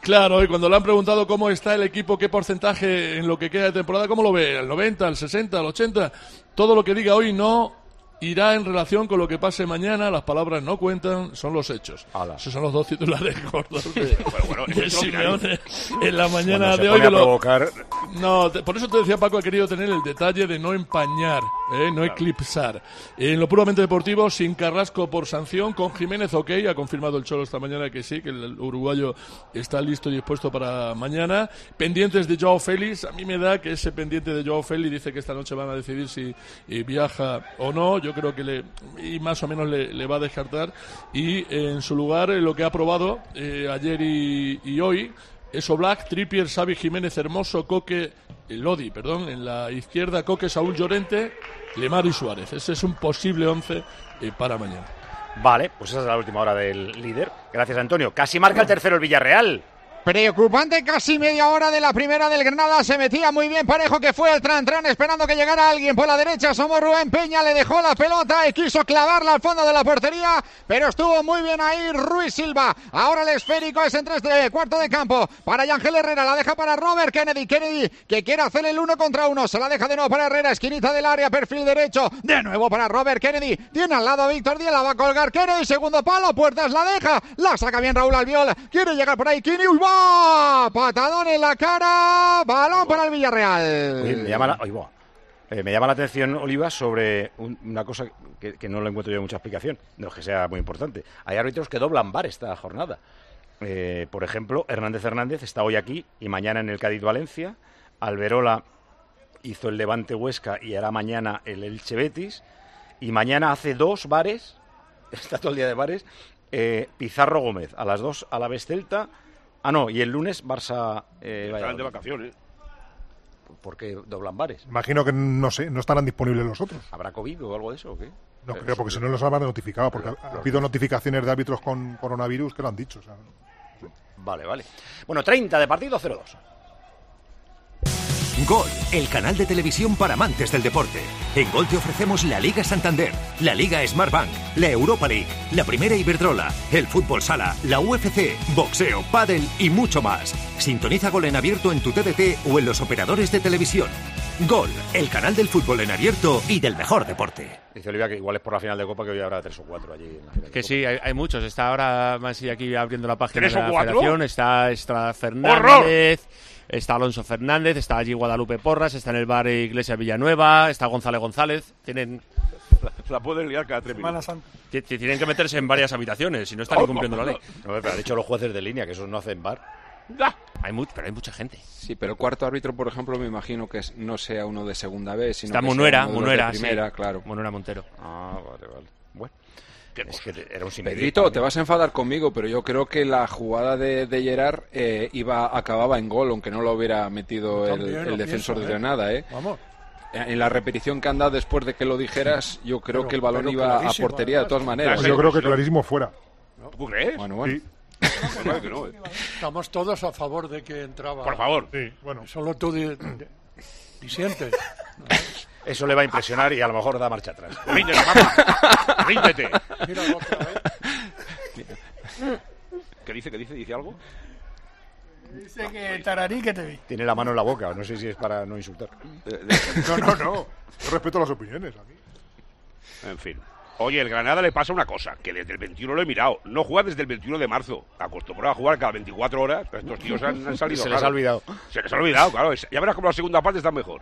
Claro, y cuando le han preguntado cómo está el equipo, qué porcentaje en lo que queda de temporada, ¿cómo lo ve? ¿El noventa, el sesenta, el ochenta? Todo lo que diga hoy no irá en relación con lo que pase mañana. Las palabras no cuentan, son los hechos. Ala. Esos son los dos titulares gordos de, bueno, bueno, de Simeone en la mañana de hoy. De lo... provocar... No, te, por eso te decía, Paco, ha querido tener el detalle de no empañar, ¿eh? no claro. eclipsar. En lo puramente deportivo, sin Carrasco por sanción, con Jiménez ok, ha confirmado el Cholo esta mañana que sí, que el uruguayo está listo y dispuesto para mañana. Pendientes de Joao Félix, a mí me da que ese pendiente de Joao Félix dice que esta noche van a decidir si eh, viaja o no. Yo creo que le y más o menos le, le va a descartar, y eh, en su lugar eh, lo que ha probado eh, ayer y, y hoy es Oblak, Trippier, Xavi, Jiménez, Hermoso, Coque, eh, Lodi, perdón, en la izquierda Coque, Saúl Llorente, Lemar y Suárez. Ese es un posible once eh, para mañana. Vale, pues esa es la última hora del líder. Gracias, Antonio. Casi marca el tercero el Villarreal. Preocupante, casi media hora de la primera del Granada, se metía muy bien Parejo, que fue el tran-tran esperando que llegara alguien por la derecha. Somos Rubén Peña, le dejó la pelota y quiso clavarla al fondo de la portería, pero estuvo muy bien ahí Ruiz Silva. Ahora el esférico es en tres de cuarto de campo para Yangel Herrera, la deja para Robert Kennedy, Kennedy que quiere hacer el uno contra uno, se la deja de nuevo para Herrera, esquinita del área, perfil derecho, de nuevo para Robert Kennedy, tiene al lado a Víctor Díaz, la va a colgar Kennedy, segundo palo, Puertas la deja, la saca bien Raúl Albiol, quiere llegar por ahí, Kini, ¡uy, va! Patadón en la cara, balón para el Villarreal. Oye, me llama la, oye, eh, me llama la atención, Oliva, sobre un, una cosa que, que no le encuentro yo mucha explicación, no es que sea muy importante. Hay árbitros que doblan V A R esta jornada. Eh, por ejemplo, Hernández Hernández está hoy aquí y mañana en el Cádiz-Valencia. Alberola hizo el Levante-Huesca y hará mañana el Elche-Betis. Y mañana hace dos bares, está todo el día de bares, eh, Pizarro Gómez, a las dos a la vez Celta. Ah, no, y el lunes Barça... Eh, Están de vacaciones. ¿Por qué doblan bares? Imagino que no sé, no estarán disponibles los otros. ¿Habrá COVID o algo de eso o qué? No creo, porque si no los habrán notificado, porque ha habido notificaciones de árbitros con coronavirus que lo han dicho. O sea, vale, vale. Bueno, treinta de partido, cero dos. Gol, el canal de televisión para amantes del deporte. En Gol te ofrecemos la Liga Santander, la Liga Smartbank, la Europa League, la Primera Iberdrola, el Fútbol Sala, la U F C, boxeo, pádel y mucho más. Sintoniza Gol en abierto en tu T D T o en los operadores de televisión. Gol, el canal del fútbol en abierto y del mejor deporte. Dice Olivia que igual es por la final de Copa, que hoy habrá tres o cuatro allí en la final. Que de sí, Copa. hay, hay muchos. Está ahora Mansi aquí abriendo la página ¿Tres de la o cuatro? Federación. Está Estrada Fernández. ¡Horror! Está Alonso Fernández, está allí Guadalupe Porras, está en el bar Iglesia Villanueva, está González González. Tienen... La, la pueden liar cada tres minutos. T- Tienen que meterse en varias habitaciones y no están incumpliendo la ley. No, pero han dicho los jueces de línea que esos no hacen bar. Hay mu- pero hay mucha gente. Sí, pero el cuarto árbitro, por ejemplo, me imagino que es, no sea uno de segunda vez, sino Está que Munuera, sea uno de Munuera, primera, sí. claro. Munuera Montero. Ah, vale, vale. Bueno. Es que era un Pedrito, te vas a enfadar conmigo, pero yo creo que la jugada de, de Gerard eh, iba acababa en gol, aunque no lo hubiera metido el, También el lo defensor pienso, de ¿eh? Granada, ¿eh? Vamos. En la repetición que han dado después de que lo dijeras, yo creo Pero- que el balón pero iba a clarísimo, portería de todas maneras. Pues yo creo que clarísimo fuera. ¿Tú crees? Bueno, bueno. Sí. Claro que no, ¿eh? Estamos todos a favor de que entraba. Por favor. Sí, bueno. Solo tú di- di- disientes. Eso le va a impresionar y a lo mejor da marcha atrás. Ríndete, mamá. Ríndete. Míralo otra vez. ¿Qué dice? ¿Qué dice? ¿Dice algo? Dice que tararí que te vi. Tiene la mano en la boca, no sé si es para no insultar. No, no, no. Yo respeto las opiniones. A mí. En fin. Oye, el Granada le pasa una cosa, que desde el veintiuno lo he mirado. No juega desde el veintiuno de marzo. Acostumbrado a jugar cada veinticuatro horas. Pero estos tíos han, han salido. Se les claro. ha olvidado. Se les ha olvidado, claro. Ya verás cómo la segunda parte está mejor.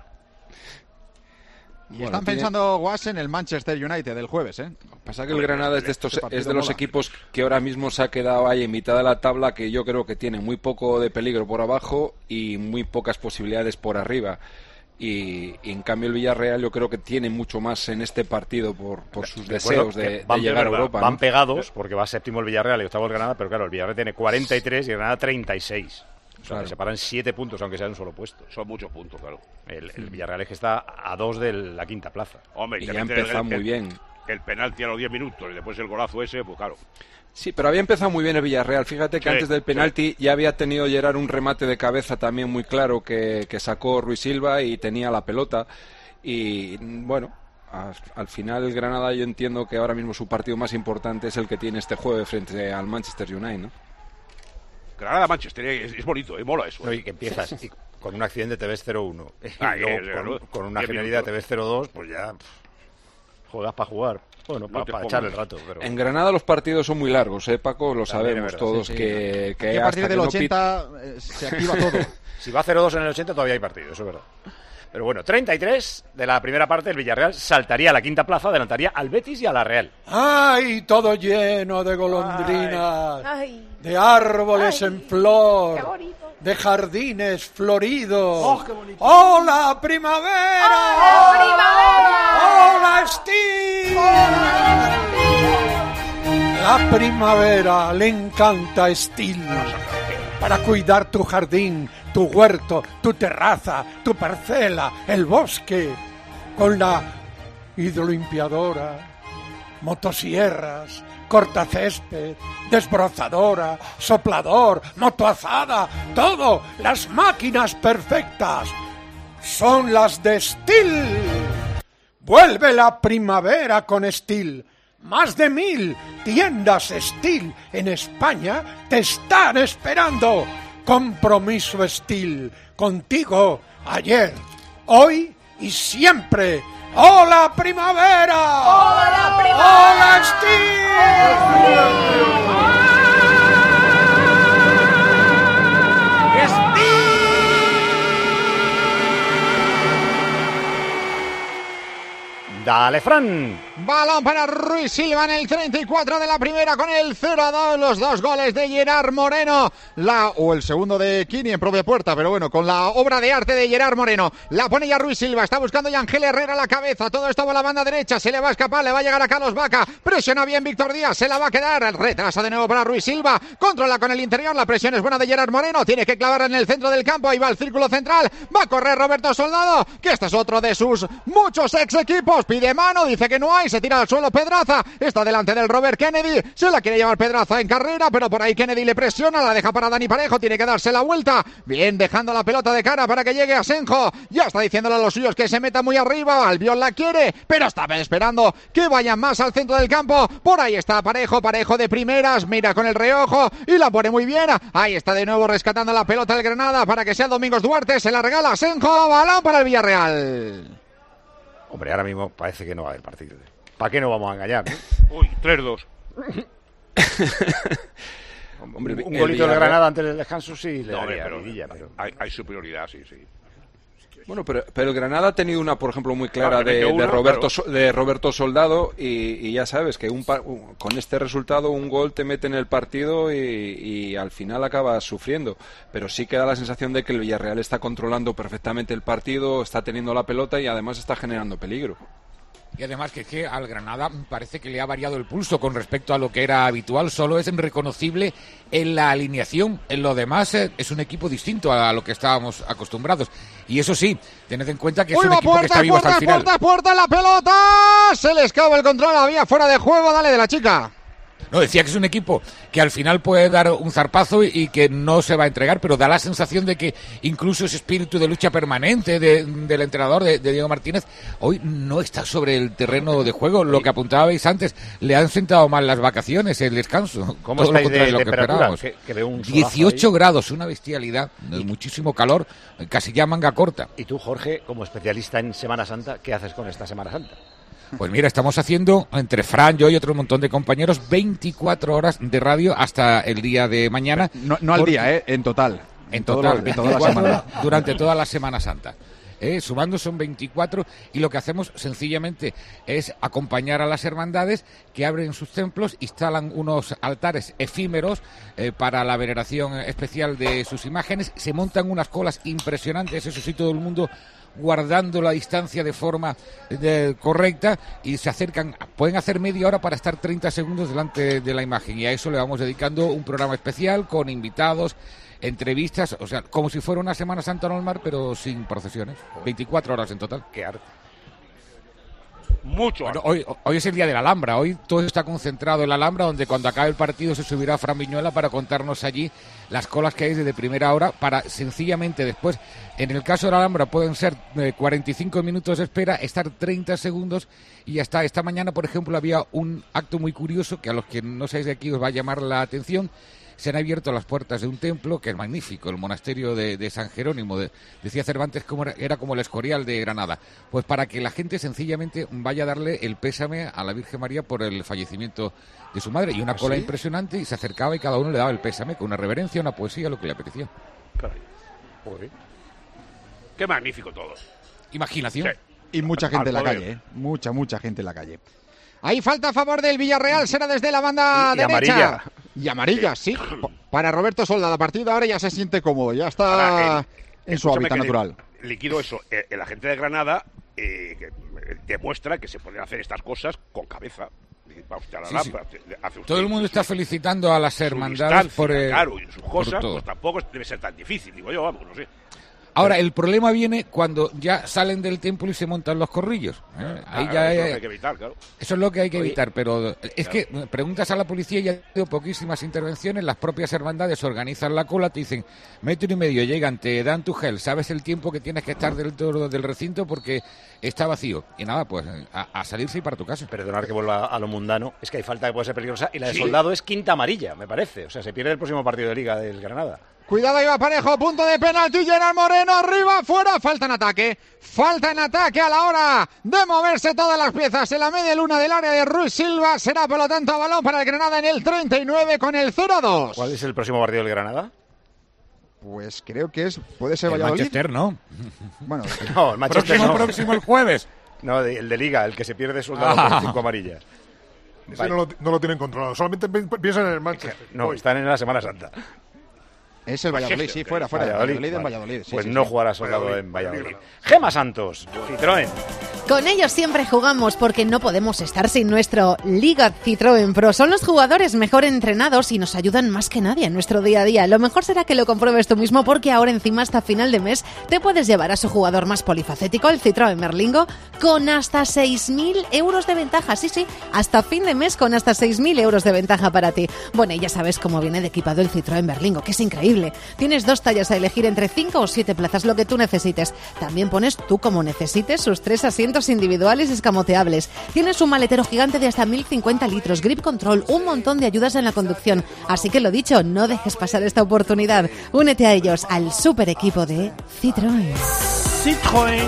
Y Bueno, están tiene- pensando Guas en el Manchester United el jueves, ¿eh? Pasa que el Granada es de estos Este partido es de los mola. equipos que ahora mismo se ha quedado ahí en mitad de la tabla, que yo creo que tiene muy poco de peligro por abajo y muy pocas posibilidades por arriba. Y, y en cambio el Villarreal yo creo que tiene mucho más en este partido por, por sus Recuerdo deseos que de, de van- llegar a verdad, Europa. Van ¿no? pegados, porque va séptimo el Villarreal y octavo el Granada, pero claro, el Villarreal tiene cuarenta y tres y el Granada treinta y seis. O sea, Claro. que separan siete puntos, aunque sea un solo puesto. Son muchos puntos, claro. El, el Villarreal es que está a dos de la quinta plaza. Hombre, Y te ya ha meten el- empezado el- muy bien. El penalti a los diez minutos y después el golazo ese, pues claro. Sí, pero había empezado muy bien el Villarreal. Fíjate que Sí, antes del penalti ya había tenido Gerard un remate de cabeza también muy claro que, que sacó Ruiz Silva y tenía la pelota. Y bueno, a- al final el Granada yo entiendo que ahora mismo su partido más importante es el que tiene este jueves frente al Manchester United, ¿no? Granada-Manchester, es, es bonito, eh, mola eso. No, y que empiezas y con un accidente te ves cero uno. Y Ah, luego eh, con, claro. con una Diez genialidad minutos. te ves cero dos, pues ya pff, juegas para jugar. Bueno, No para te echar pongas. el rato. Pero... En Granada los partidos son muy largos, ¿eh, Paco? Lo También es sabemos verdad, todos sí, sí. que, que Aquí a partir hasta del que no ochenta eh, se activa todo. Si va cero dos en el ochenta todavía hay partido, eso es verdad. Pero bueno, treinta y tres de la primera parte, el Villarreal saltaría a la quinta plaza, adelantaría al Betis y a la Real. ¡Ay, todo lleno de golondrinas! Ay. De árboles Ay, en flor, qué bonito. de jardines floridos. ¡Oh, qué bonito! ¡Hola, primavera! ¡Hola, Steve! La primavera le encanta a Steel para cuidar tu jardín, tu huerto, tu terraza, tu parcela, el bosque, con la hidrolimpiadora, motosierras, cortacésped, desbrozadora, soplador, motoazada, todo, las máquinas perfectas son las de Steel. Vuelve la primavera con Steel. Más de mil tiendas Steel en España te están esperando. Compromiso Steel, contigo ayer, hoy y siempre. ¡Hola, primavera! ¡Hola, primavera! ¡Hola, Steel! Dale, Fran. Balón para Ruiz Silva en el treinta y cuatro de la primera con el cero a dos. Los dos goles de Gerard Moreno. La, o el segundo de Kini en propia puerta, pero bueno, con la obra de arte de Gerard Moreno. La pone ya Ruiz Silva. Está buscando ya Ángel Herrera a la cabeza. Todo esto por la banda derecha. Se le va a escapar. Le va a llegar a Carlos Vaca. Presiona bien Víctor Díaz. Se la va a quedar. Retrasa de nuevo para Ruiz Silva. Controla con el interior. La presión es buena de Gerard Moreno. Tiene que clavarla en el centro del campo. Ahí va el círculo central. Va a correr Roberto Soldado, que este es otro de sus muchos ex equipos. Pide mano. Dice que no hay. Se tira al suelo Pedraza. Está delante del Robert Kennedy. Se la quiere llevar Pedraza en carrera, pero por ahí Kennedy le presiona. La deja para Dani Parejo. Tiene que darse la vuelta. Bien, dejando la pelota de cara para que llegue a Senjo. Ya está diciéndole a los suyos que se meta muy arriba. Albiol la quiere, pero está esperando que vayan más al centro del campo. Por ahí está Parejo. Parejo de primeras. Mira con el reojo y la pone muy bien. Ahí está de nuevo rescatando la pelota el Granada para que sea Domingos Duarte. Se la regala a Senjo. Balón para el Villarreal. Hombre, ahora mismo parece que no va a haber partido. ¿Para qué nos vamos a engañar? Uy, tres dos. Hombre, un el golito de Villarreal- Granada antes del descanso sí le No, daría pero, vidilla, pero... Hay, hay superioridad, sí, sí. Bueno, pero, pero el Granada ha tenido una, por ejemplo, muy clara Claro, de, mete uno, de Roberto, claro. So- de Roberto Soldado y, y ya sabes que un, pa- un- con este resultado un gol te mete en el partido y, y al final acabas sufriendo. Pero sí que da la sensación de que el Villarreal está controlando perfectamente el partido, está teniendo la pelota y además está generando peligro. Y además que, es que al Granada parece que le ha variado el pulso con respecto a lo que era habitual, solo es reconocible en la alineación, en lo demás eh, es un equipo distinto a lo que estábamos acostumbrados. Y eso sí, tened en cuenta que es Uy, un va, equipo que está puerta, vivo hasta el puerta, final. puerta, puerta, la pelota. Se le escapa el control, había fuera de juego, dale de la chica. No, decía que es un equipo que al final puede dar un zarpazo y, y que no se va a entregar, pero da la sensación de que incluso ese espíritu de lucha permanente de- del entrenador, de, de Diego Martínez, hoy no está sobre el terreno de juego. Lo que apuntabais antes, le han sentado mal las vacaciones, el descanso. ¿Cómo Todo lo estáis contrario de lo que temperatura? esperábamos. Que- que veo un solazo dieciocho ahí. grados, una bestialidad, muchísimo calor, casi ya manga corta. Y tú, Jorge, como especialista en Semana Santa, ¿qué haces con esta Semana Santa? Pues mira, estamos haciendo, entre Fran, yo y otro montón de compañeros, veinticuatro horas de radio hasta el día de mañana. No, no al Porque- día, ¿eh? En total. En todo total, lo- en toda la veinticuatro semana. durante toda la Semana Santa. Eh, sumando son veinticuatro y lo que hacemos sencillamente es acompañar a las hermandades que abren sus templos, instalan unos altares efímeros eh, para la veneración especial de sus imágenes, se montan unas colas impresionantes, eso sí, todo el mundo guardando la distancia de forma de- correcta y se acercan, pueden hacer media hora para estar treinta segundos delante de la imagen y a eso le vamos dedicando un programa especial con invitados, entrevistas, o sea, como si fuera una Semana Santa normal pero sin procesiones, veinticuatro horas en total. Qué arte. Mucho. Bueno, hoy, hoy es el día de la Alhambra, hoy todo está concentrado en la Alhambra, donde cuando acabe el partido se subirá Fran Viñuela para contarnos allí las colas que hay desde primera hora, para sencillamente después, en el caso de la Alhambra pueden ser eh, cuarenta y cinco minutos de espera, estar treinta segundos y ya está. Esta mañana, por ejemplo, había un acto muy curioso que a los que no seáis de aquí os va a llamar la atención. se han abierto las puertas de un templo que es magnífico, el monasterio de, de San Jerónimo. De, decía Cervantes como era, era como el Escorial de Granada. Pues para que la gente sencillamente vaya a darle el pésame a la Virgen María por el fallecimiento de su madre. Y una cola ¿Sí? impresionante, y se acercaba y cada uno le daba el pésame con una reverencia, una poesía, lo que le apetecía. Caray. Joder. Qué magnífico todo. Imaginación. Sí. Y mucha gente en la Al poder. calle, ¿eh? Mucha, mucha gente en la calle. Hay falta a favor del Villarreal, será desde la banda Y- y derecha. amarilla. Y amarilla, sí. Para Roberto Soldado, a partir de ahora ya se siente cómodo, ya está Ahora, en su Escúchame hábitat que natural. li- Liquido eso. Eh, El agente de Granada eh, que, eh, demuestra que se pueden hacer estas cosas con cabeza. Eh, va usted a la Sí, lámpara, sí. hace usted Todo el mundo está felicitando a las su hermandades distancia, por, eh, claro, y sus por cosas, todo. pues tampoco debe ser tan difícil, digo yo, vamos, no sé. Ahora, el problema viene cuando ya salen del templo y se montan los corrillos. ¿eh? Ahí Ah, ya eso es lo eh, que hay que evitar, claro. Eso es lo que hay que Oye, evitar, pero es claro. que eh, preguntas a la policía y ha habido poquísimas intervenciones, las propias hermandades organizan la cola, te dicen, metro y medio, llegan, te dan tu gel, sabes el tiempo que tienes que estar dentro del recinto porque está vacío. Y nada, pues a, a salirse y para tu casa. Perdonar que vuelva a lo mundano, es que hay falta que puede ser peligrosa y la de Sí. Soldado es quinta amarilla, me parece. O sea, se pierde el próximo partido de Liga del Granada. Cuidado, iba parejo, punto de penalti, Gerard Moreno, arriba, fuera, falta en ataque, falta en ataque a la hora de moverse todas las piezas en la media luna del área de Ruiz Silva, será por lo tanto balón para el Granada en el treinta y nueve con el cero a dos. ¿Cuál es el próximo partido del Granada? Pues creo que es, puede ser El Valladolid. Manchester, ¿no? Bueno, No, el Manchester próximo, no. próximo el jueves. No, de- el de Liga, el que se pierde Soldado Ah. por cinco amarillas. Ese no, lo, no lo tienen controlado. Solamente pi- piensan en el Manchester. No, Hoy. están en la Semana Santa. es el Valladolid, sí, fuera, fuera, Valladolid, Valladolid, en vale. Valladolid. sí, Pues sí, no sí. jugará Soldado Valladolid, en Valladolid. Valladolid. Gema Santos, Citroën. Con ellos siempre jugamos porque no podemos estar sin nuestro Liga Citroën Pro. Son los jugadores mejor entrenados y nos ayudan más que nadie en nuestro día a día. Lo mejor será que lo compruebes tú mismo porque ahora encima hasta final de mes te puedes llevar a su jugador más polifacético, el Citroën Berlingo, con hasta seis mil euros de ventaja. Sí, sí, hasta fin de mes con hasta seis mil euros de ventaja para ti. Bueno, y ya sabes cómo viene de equipado el Citroën Berlingo, que es increíble. Tienes dos tallas a elegir entre cinco o siete plazas, lo que tú necesites. También pones tú como necesites sus tres asientos individuales escamoteables. Tienes un maletero gigante de hasta mil cincuenta litros, grip control, un montón de ayudas en la conducción. Así que lo dicho, no dejes pasar esta oportunidad. Únete a ellos, al super equipo de Citroën. Citroën.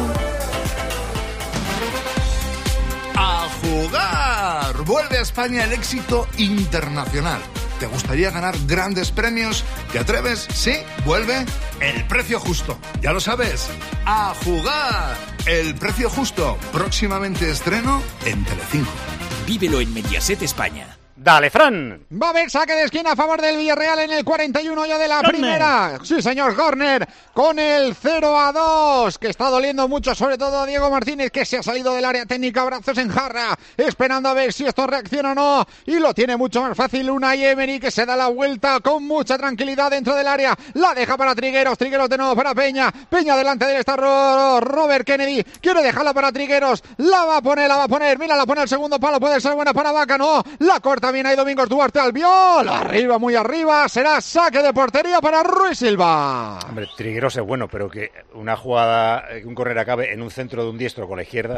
¡A jugar! Vuelve a España el éxito internacional. ¿Te gustaría ganar grandes premios? ¿Te atreves? Sí, vuelve El Precio Justo. Ya lo sabes. ¡A jugar! El Precio Justo. Próximamente estreno en Telecinco. Vívelo en Mediaset España. Dale, Fran. Va a haber saque de esquina a favor del Villarreal en el cuarenta y uno ya de la Corner. primera. Sí, señor, córner con el cero a dos, que está doliendo mucho, sobre todo a Diego Martínez, que se ha salido del área técnica, brazos en jarra, esperando a ver si esto reacciona o no. Y lo tiene mucho más fácil Unai Emery, que se da la vuelta con mucha tranquilidad dentro del área. La deja para Trigueros, Trigueros de nuevo para Peña. Peña delante de él está Ro- Robert Kennedy. Quiere dejarla para Trigueros. La va a poner, la va a poner. Mira, la pone al segundo palo. Puede ser buena para Vaca, no. La corta bien ahí Domingos Duarte Albiol. Arriba, muy arriba. Será saque de portería para Ruiz Silva. Hombre, Trigueros es bueno, pero que una jugada, que un correr acabe en un centro de un diestro con la izquierda.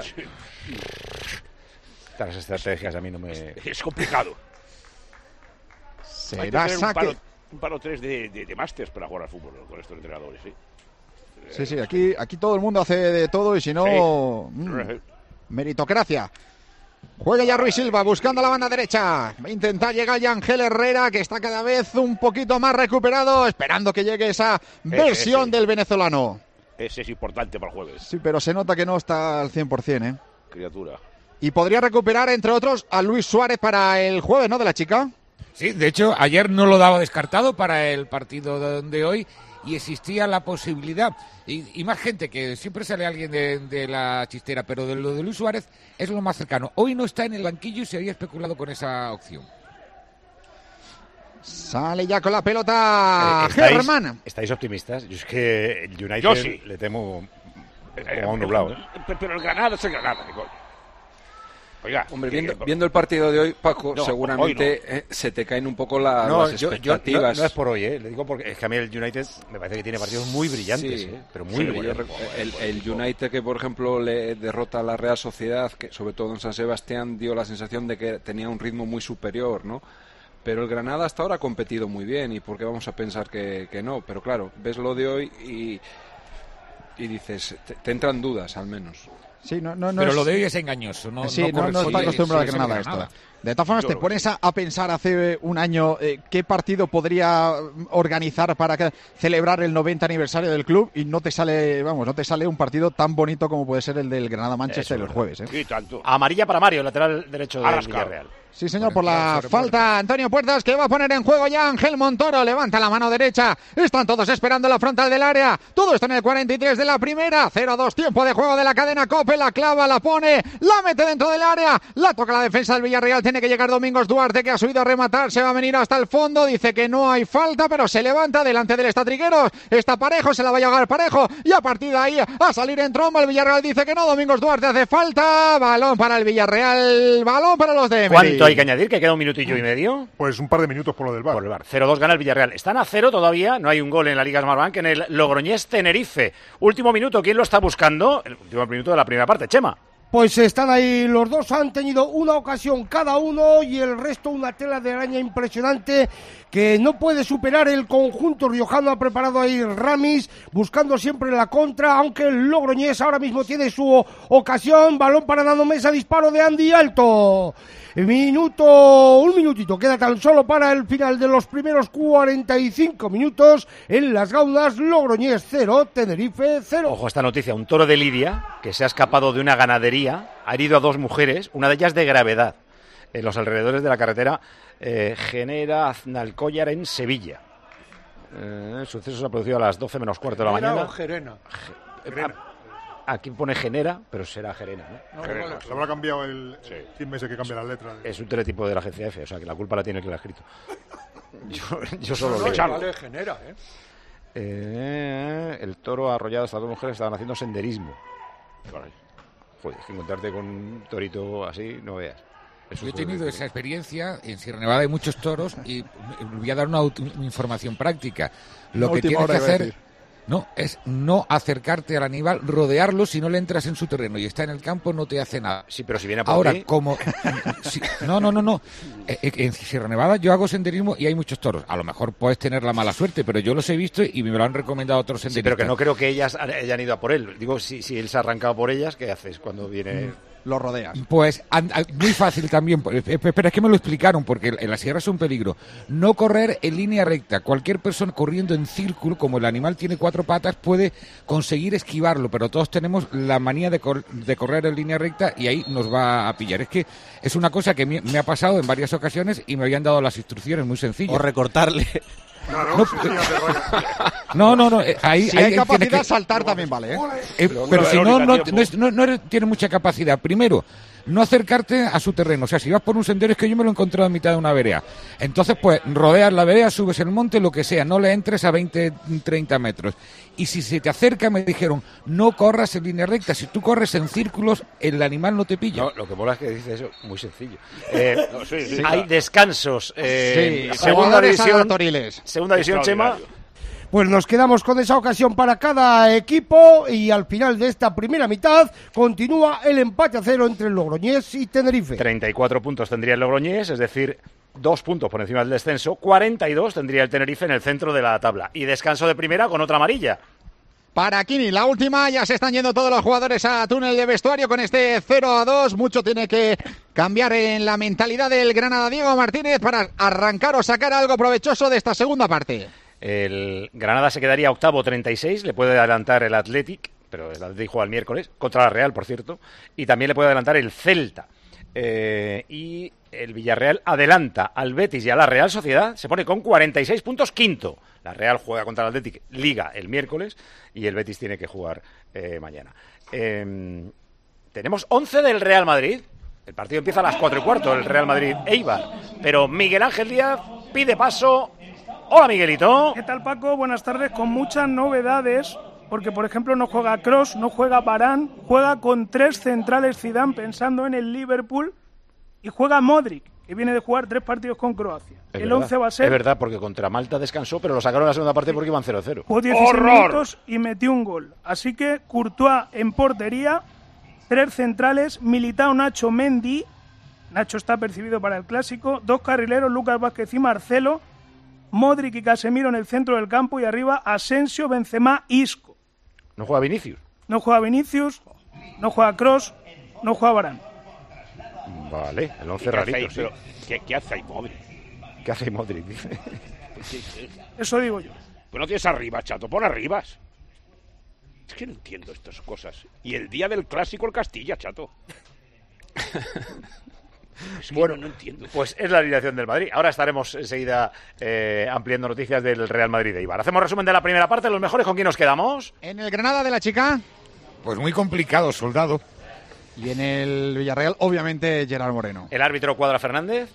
Estas estrategias a mí no me. Es complicado. Hay que Será tener un saque. palo, un palo tres de, de, de másters para jugar al fútbol con estos entrenadores, sí. Sí, sí, aquí, aquí todo el mundo hace de todo y si no... mm, meritocracia. Juega ya Ruiz Silva buscando la banda derecha. Va a intentar llegar ya Ángel Herrera, que está cada vez un poquito más recuperado, esperando que llegue esa versión sí. del venezolano. Ese es importante para el jueves, Sí, pero se nota que no está al cien por ciento, ¿eh? criatura. Y podría recuperar, entre otros, a Luis Suárez para el jueves, ¿no? De la chica. Sí, de hecho, ayer no lo daba descartado para el partido de, de hoy y existía la posibilidad. Y, y más gente, que siempre sale alguien de, de la chistera, pero de lo de Luis Suárez es lo más cercano. Hoy no está en el banquillo y se había especulado con esa opción. Sale ya con la pelota Eh, ¿estáis- Germán. ¿Estáis optimistas? Yo es que el United Yo sí. le temo Eh, como a un nublado. ¿eh? Pero, pero el Granada es el Granada, coño. Oiga, Hombre, que- viendo, que- viendo el partido de hoy, Paco, No, seguramente eh, se te caen un poco la- No, las yo- yo- expectativas. no, no es por hoy, ¿eh? Le digo porque es que a mí el United me parece que tiene partidos muy brillantes, Sí, ¿eh? Pero muy sí, brillantes. yo rec- el, el United que, por ejemplo, le derrota a la Real Sociedad, que sobre todo en San Sebastián dio la sensación de que tenía un ritmo muy superior, ¿no? Pero el Granada hasta ahora ha competido muy bien, y ¿por qué vamos a pensar que, que no? Pero claro, ves lo de hoy y, y dices, te, te entran dudas al menos. Sí, no, no, no Pero es... lo de hoy es engañoso. No, sí, no, no, no está acostumbrado sí, a Granada esto. Granada. De todas formas, Yo te pones a, a pensar hace un año eh, qué partido podría organizar para que, celebrar el noventa aniversario del club, y no te sale, vamos, no te sale un partido tan bonito como puede ser el del Granada-Manchester el jueves. ¿eh? Sí, tanto. Amarilla para Mario, lateral derecho del Villarreal. Sí, señor, por la falta Antonio Puertas, que va a poner en juego ya Ángel Montoro. Levanta la mano derecha. Están todos esperando la frontal del área. Todo está en el cuarenta y tres de la primera. cero a dos, tiempo de juego de la cadena COPE. La clava, la pone, la mete dentro del área. La toca la defensa del Villarreal. Tiene que llegar Domingos Duarte, que ha subido a rematar. Se va a venir hasta el fondo. Dice que no hay falta, pero se levanta delante del Estatrigueros. Está Parejo, se la va a llegar Parejo. Y a partir de ahí a salir en tromba. El Villarreal dice que no. Domingos Duarte hace falta. Balón para el Villarreal. Balón para los de Emery. ¿Cuánto hay que añadir? Que queda un minutillo y medio. Pues un par de minutos por lo del V A R. Por el V A R. cero dos gana el Villarreal. Están a cero todavía. No hay un gol en la Liga Smartbank en el Logroñés Tenerife. Último minuto. ¿Quién lo está buscando? El último minuto de la primera parte. Chema. Pues están ahí los dos, han tenido una ocasión cada uno y el resto una tela de araña impresionante que no puede superar el conjunto riojano. Ha preparado ahí Ramis, buscando siempre la contra, aunque el Logroñés ahora mismo tiene su ocasión. Balón para Nando Mesa, disparo de Andy Alto. Minuto, un minutito, queda tan solo para el final de los primeros cuarenta y cinco minutos en Las Gaunas. Logroñés cero, Tenerife cero. Ojo a esta noticia, un toro de Lidia que se ha escapado de una ganadería, ha herido a dos mujeres, una de ellas de gravedad, en los alrededores de la carretera eh, Genera Aznalcóllar en Sevilla. Eh, el suceso se ha producido a las doce menos cuarto de la ¿Genera mañana. o Gerena? Gerena. Aquí pone Genera, pero será Gerena, ¿no? no Gerena. Se habrá cambiado el sí. Team ese que cambia las letras. Es un teletipo de la agencia F, o sea que la culpa la tiene el que la ha escrito. Yo, yo solo no, leo. No, vale, Genera, ¿eh? Eh, el toro ha arrollado a estas dos mujeres, estaban haciendo senderismo. Joder, es que encontrarte con un torito así, no veas. Yo he tenido esa experiencia, en Sierra Nevada hay muchos toros y voy a dar una, una información práctica. Lo que tienes que hacer... No, es no acercarte al animal, rodearlo. Si no le entras en su terreno y está en el campo, no te hace nada. Sí, pero si viene a por Ahora, ti... como... si, no, no, no, no. En Sierra Nevada yo hago senderismo y hay muchos toros. A lo mejor puedes tener la mala suerte, pero yo los he visto y me lo han recomendado otros senderistas. Sí, pero que no creo que ellas hayan ido a por él. Digo, si, si él se ha arrancado por ellas, ¿qué haces cuando viene...? Mm. Lo rodeas. Pues and, muy fácil también, pero es que me lo explicaron, porque en la sierra es un peligro. No correr en línea recta. Cualquier persona corriendo en círculo, como el animal tiene cuatro patas, puede conseguir esquivarlo, pero todos tenemos la manía de, cor de correr en línea recta y ahí nos va a pillar. Es que es una cosa que me, me ha pasado en varias ocasiones y me habían dado las instrucciones muy sencillas. O recortarle. Claro, no, sí, sí, no, no, no, eh, ahí, si ahí hay capacidad que, saltar también vale, ¿eh? eh pero, pero si no, no, no, no, no tiene mucha capacidad. Primero, no acercarte a su terreno. O sea, si vas por un sendero, es que yo me lo he encontrado en mitad de una vereda. Entonces, pues, rodeas la vereda, subes el monte, lo que sea, no le entres a veinte, treinta metros. Y si se te acerca, me dijeron, no corras en línea recta. Si tú corres en círculos, el animal no te pilla. No, lo que mola es que dice eso, muy sencillo. Eh, no, sí, sí, hay descansos. Eh, sí, segunda división, Toriles. segunda división, Chema. Pues nos quedamos con esa ocasión para cada equipo y al final de esta primera mitad continúa el empate a cero entre el Logroñés y Tenerife. treinta y cuatro puntos tendría el Logroñés, es decir, dos puntos por encima del descenso. cuarenta y dos tendría el Tenerife en el centro de la tabla. Y descanso de primera con otra amarilla. Para Kini, la última, ya se están yendo todos los jugadores a túnel de vestuario con este cero a dos. Mucho tiene que cambiar en la mentalidad del Granada Diego Martínez para arrancar o sacar algo provechoso de esta segunda parte. El Granada se quedaría octavo, treinta y seis, le puede adelantar el Athletic, pero el Athletic juega el miércoles, contra la Real, por cierto, y también le puede adelantar el Celta. Eh, y el Villarreal adelanta al Betis y a la Real Sociedad, se pone con cuarenta y seis puntos, quinto. La Real juega contra el Athletic, Liga el miércoles, y el Betis tiene que jugar eh, mañana. Eh, tenemos once del Real Madrid, el partido empieza a las cuatro y cuarto, el Real Madrid-Eibar, pero Miguel Ángel Díaz pide paso. Hola, Miguelito. ¿Qué tal, Paco? Buenas tardes, con muchas novedades, porque, por ejemplo, no juega Kroos, no juega Varane, juega con tres centrales Zidane pensando en el Liverpool, y juega Modric, que viene de jugar tres partidos con Croacia. Es el verdad, once va a ser... Es verdad, porque contra Malta descansó, pero lo sacaron en la segunda parte porque iban cero cero. Jugó dieciséis minutos y metió un gol. Así que Courtois en portería, tres centrales, Militao, Nacho, Mendy, Nacho está percibido para el Clásico. Dos carrileros, Lucas Vázquez y Marcelo. Modric y Casemiro en el centro del campo y arriba Asensio, Benzema, Isco. ¿No juega Vinicius? No juega Vinicius, no juega Kroos, no juega Varane. Vale, el once rarito, sí. ¿Qué, ¿Qué hace ahí Modric? ¿Qué hace Modric? Dice. Eso digo yo. Pues no tienes arriba, chato, pon arriba. Es que no entiendo estas cosas. Y el día del Clásico el Castilla, chato. Es que bueno, no, no entiendo. Pues es la alineación del Madrid. Ahora estaremos enseguida eh, ampliando noticias del Real Madrid de Eibar. Hacemos resumen de la primera parte, los mejores. ¿Con quién nos quedamos? En el Granada de la Chica. Pues muy complicado, Soldado. Y en el Villarreal, obviamente, Gerard Moreno. ¿El árbitro Cuadra Fernández?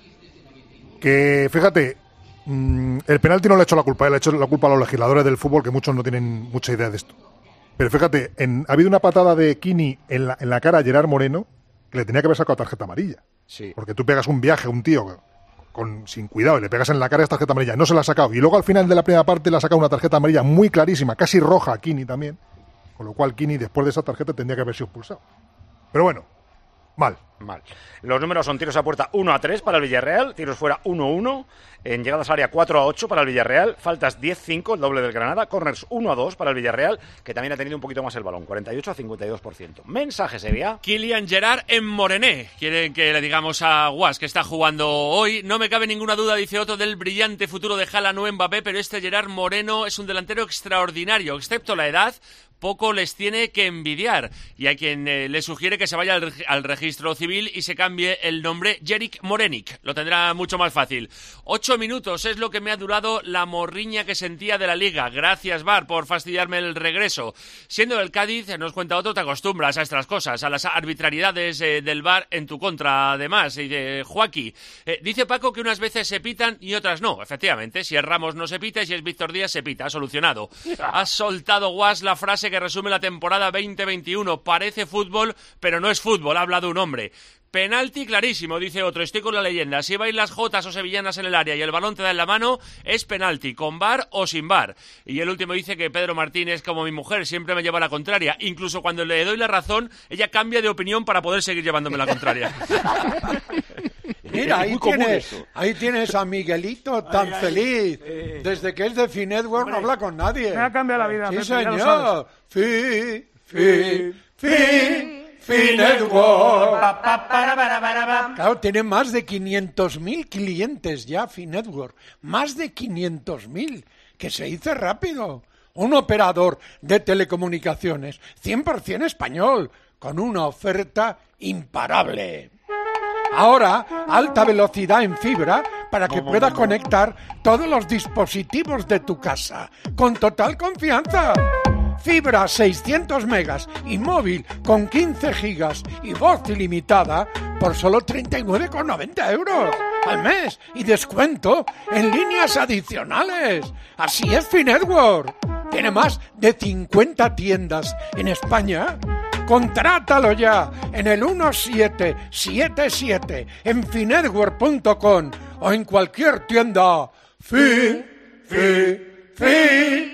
Que, fíjate, mmm, el penalti no le ha hecho la culpa, le ha hecho la culpa a los legisladores del fútbol, que muchos no tienen mucha idea de esto. Pero fíjate, en, ha habido una patada de Kini en la, en la cara a Gerard Moreno que le tenía que haber sacado tarjeta amarilla. Sí. Porque tú pegas un viaje a un tío con, sin cuidado y le pegas en la cara esta tarjeta amarilla. No se la ha sacado. Y luego al final de la primera parte le ha sacado una tarjeta amarilla muy clarísima, casi roja a Kini también. Con lo cual Kini, después de esa tarjeta, tendría que haber sido expulsado. Pero bueno, mal. Mal. Los números son tiros a puerta uno a tres para el Villarreal, tiros fuera uno a uno, en llegadas al área cuatro a ocho para el Villarreal, faltas diez a cinco, el doble del Granada, corners uno a dos para el Villarreal, que también ha tenido un poquito más el balón, cuarenta y ocho a cincuenta y dos por ciento. Mensaje, Sevilla. Kylian Gerard en Morené. Quieren que le digamos a Guas que está jugando hoy. No me cabe ninguna duda, dice Otto, del brillante futuro de Haaland o Mbappé, pero este Gerard Moreno es un delantero extraordinario, excepto la edad. Poco les tiene que envidiar, y hay quien eh, le sugiere que se vaya al, al registro civil y se cambie el nombre Jerick Morenic, lo tendrá mucho más fácil. Ocho minutos es lo que me ha durado la morriña que sentía de la Liga. Gracias, V A R, por fastidiarme el regreso. Siendo del Cádiz, nos cuenta otro, te acostumbras a estas cosas, a las arbitrariedades eh, del V A R en tu contra, además. Y de Joaquín, eh, dice Paco que unas veces se pitan y otras no. Efectivamente, si es Ramos no se pita y si es Víctor Díaz se pita, solucionado. Has soltado, Guas, la frase que resume la temporada veinte veintiuno. Parece fútbol, pero no es fútbol, ha hablado un hombre. Penalti clarísimo, dice otro, estoy con la leyenda. Si vais las jotas o sevillanas en el área y el balón te da en la mano, es penalti, con V A R o sin V A R. Y el último dice que Pedro Martínez, como mi mujer, siempre me lleva la contraria. Incluso cuando le doy la razón, ella cambia de opinión para poder seguir llevándome la contraria. Mira, ahí tienes, ahí tienes a Miguelito tan ay, feliz. Ay, Desde que es de Finetwork no habla con nadie. Me ha cambiado la vida. Sí, Pepe, señor. Fi, fi, fi, Finetwork. Claro, tiene más de quinientos mil clientes ya Finetwork. Más de quinientos mil. Que se dice rápido. Un operador de telecomunicaciones cien por ciento español, con una oferta imparable. Ahora, alta velocidad en fibra para que puedas conectar todos los dispositivos de tu casa con total confianza. Fibra seiscientos megas y móvil con quince gigas y voz ilimitada por solo treinta y nueve con noventa euros al mes y descuento en líneas adicionales. Así es Finetwork. Tiene más de cincuenta tiendas en España. Contrátalo ya en el uno siete siete siete en finetwork punto com o en cualquier tienda. Fi, fi, fi,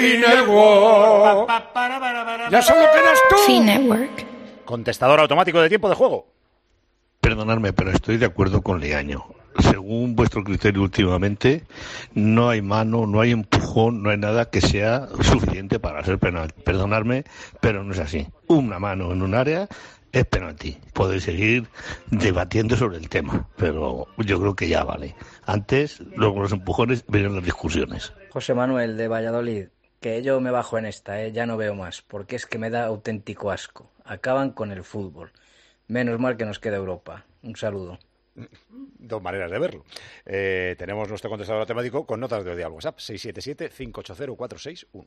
Finetwork. Ya solo quedas tú. Finetwork. Contestador automático de tiempo de juego. Perdonadme, pero estoy de acuerdo con Leaño. Según vuestro criterio últimamente, no hay mano, no hay empujón, no hay nada que sea suficiente para ser penalti. Perdonadme, pero no es así. Una mano en un área es penalti. Podéis seguir debatiendo sobre el tema, pero yo creo que ya vale. Antes, luego los empujones, vienen las discusiones. José Manuel de Valladolid, que yo me bajo en esta, ¿eh? Ya no veo más, porque es que me da auténtico asco. Acaban con el fútbol. Menos mal que nos queda Europa. Un saludo. Dos maneras de verlo. Eh, tenemos nuestro contestador automático con notas de audio al WhatsApp seis siete siete, cinco ocho cero, cuatro seis uno.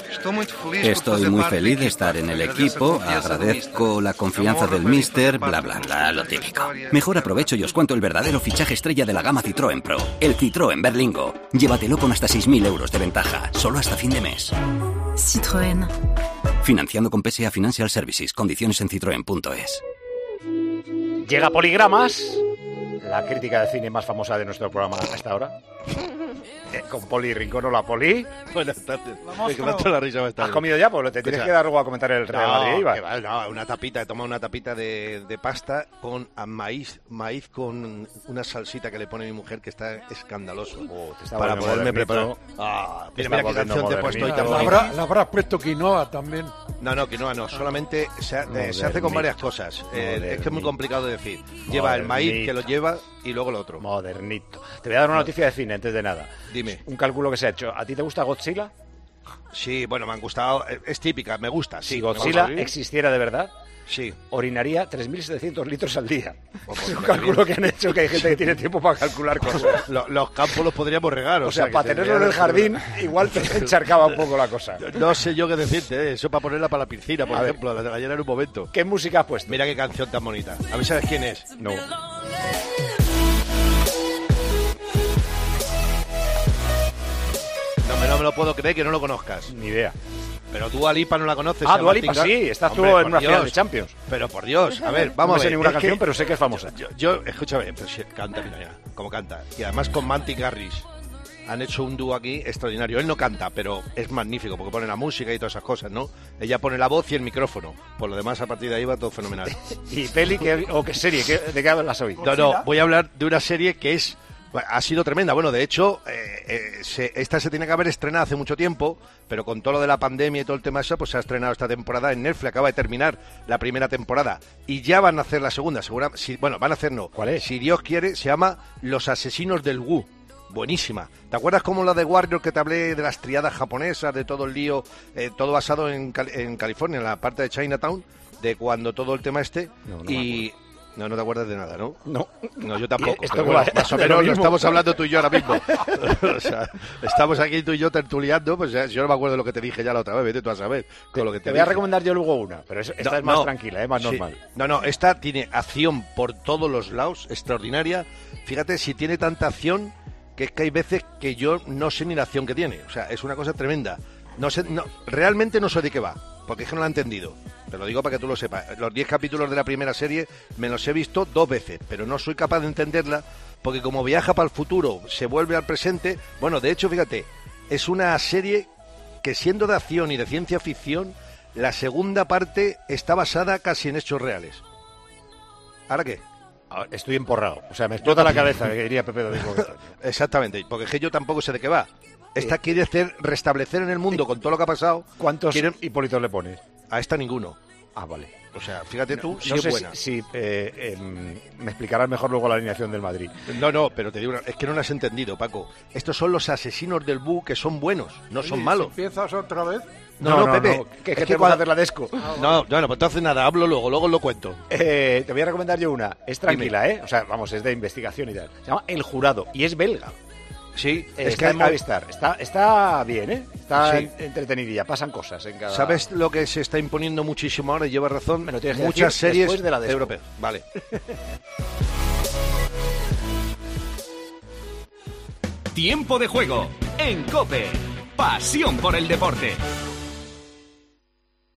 Estoy muy feliz de estar en el equipo, agradezco la confianza del míster, bla bla bla, lo típico. Mejor aprovecho y os cuento el verdadero fichaje estrella de la gama Citroën Pro, el Citroën Berlingo. Llévatelo con hasta seis mil euros de ventaja, solo hasta fin de mes. Citroën. Financiando con P S A Financial Services, condiciones en citroen punto es. Llega Poligramas. la crítica de cine más famosa de nuestro programa hasta ahora. Eh, con Poli Rincón. Hola, Poli. Buenas tardes. Me que me ha hecho la risa. Me está ¿Has comido ya? Pues te tienes Escucha, que dar algo a comentar el Real no, Madrid. Iba. que va, no, una tapita, he tomado una tapita de, de pasta con a maíz, maíz con una salsita que le pone mi mujer que está escandaloso. Oh, te está para volviendo poderme modernito. preparar. Ah, Te mira, está mira qué canción te he volviendo puesto hoy modernito. tan Le bonita. habrá- le habrás puesto quinoa también. No, no, quinoa no, solamente se, ha- eh, se hace con varias cosas. Eh, es que es muy complicado de decir. Lleva el maíz que lo lleva y luego lo otro. Modernito. Te voy a dar una noticia de cine antes de nada. Dime. Un cálculo que se ha hecho. ¿A ti te gusta Godzilla? Sí, bueno, me han gustado. eh, Es típica, me gusta. Sí, Si me Godzilla gusta. existiera de verdad, sí, orinaría tres mil setecientos litros al día. Pues, Es un pues, cálculo bien. que han hecho, que hay gente que tiene tiempo para calcular cosas. Lo- los campos los podríamos regar. O sea, que para tenerlo en el tendría- jardín, igual te encharcaba un poco la cosa. No sé yo qué decirte, ¿eh? Eso para ponerla para la piscina, por A ver. ejemplo, la de ayer en un momento. ¿Qué música has puesto? Mira qué canción tan bonita. A ver, ¿sabes quién es? No. No me, no me lo puedo creer que no lo conozcas. Ni idea. Pero Dua Lipa no la conoces. Ah, San Dua Lipa, Martín Gar- sí, estás tú Hombre, en por una final Dios. de Champions. Pero por Dios, a ver, No vamos me sé a ver. ninguna es canción, que- pero sé que es famosa. Yo, yo- escúchame, pues sí, canta, mira, mira, cómo canta. Y además con Manty Garris han hecho un dúo aquí extraordinario. Él no canta, pero es magnífico porque pone la música y todas esas cosas, ¿no? Ella pone la voz y el micrófono. Por lo demás, a partir de ahí va todo fenomenal. ¿Y peli qué- o qué serie? ¿Qué- ¿De qué hablas hoy? No, no, voy a hablar de una serie que es ha sido tremenda. Bueno, de hecho, eh, eh, se- esta se tiene que haber estrenado hace mucho tiempo, pero con todo lo de la pandemia y todo el tema ese, pues se ha estrenado esta temporada en Netflix. Acaba de terminar la primera temporada y ya van a hacer la segunda. Segura, si, bueno, van a hacer no. ¿Cuál es? Si Dios quiere, se llama Los Asesinos del Wu. Buenísima. ¿Te acuerdas como la de Warrior que te hablé de las triadas japonesas, de todo el lío, eh, todo basado en, Cali- en California, en la parte de Chinatown, de cuando todo el tema este? No, no me y no, no te acuerdas de nada, ¿no? No. No, yo tampoco. Esto pero va- bueno, más o de lo menos lo mismo. estamos hablando tú y yo ahora mismo. O sea, estamos aquí tú y yo tertuliando, pues ya- yo no me acuerdo de lo que te dije ya la otra vez, vete tú a saber. Con lo que te, Te voy a dije. recomendar yo luego una, pero es- esta No, es más no. tranquila, ¿eh? Más Sí. normal. No, no, esta tiene acción por todos los lados, extraordinaria. Fíjate si tiene tanta acción que es que hay veces que yo no sé ni la acción que tiene. O sea, es una cosa tremenda. No sé, no, realmente no sé de qué va, porque es que no la he entendido. Te lo digo para que tú lo sepas. Los diez capítulos de la primera serie me los he visto dos veces, pero no soy capaz de entenderla, porque como viaja para el futuro, se vuelve al presente. Bueno, de hecho, fíjate, es una serie que siendo de acción y de ciencia ficción, la segunda parte está basada casi en hechos reales. ¿Ahora qué? Ah, Estoy emporrado. O sea, me explota la cabeza, que diría Pepe Domingo. Exactamente, porque es que yo tampoco sé de qué va. Esta quiere hacer restablecer en el mundo con todo lo que ha pasado. ¿Cuántos quieren- Hipólitos le pones? A esta ninguno. Ah, vale. O sea, fíjate tú, No si es sé buena. si, si, eh, em, me explicarás mejor luego la alineación del Madrid. No, no, pero te digo, una- es que no lo has entendido, Paco. Estos son los asesinos del Bu que son buenos, no son Oye, malos. ¿Empiezas otra vez? No, no, Pepe. no, que, que es tengo que cuando- hacer la desco. No, no, no, pues entonces nada, hablo luego, luego lo cuento. Eh, te voy a recomendar yo una. Es tranquila, ¿eh? O sea, vamos, es de investigación y tal. Se llama El Jurado y es belga. Sí, Eh, es está que en mo- Movistar. Está, está bien, ¿eh? Está Sí. en- entretenidilla. Pasan cosas en cada... ¿Sabes lo que se está imponiendo muchísimo ahora? Y llevas razón. Me lo tienes que Muchas decir series después de la desco. europeas. Vale. Tiempo de juego en COPE. Pasión por el deporte.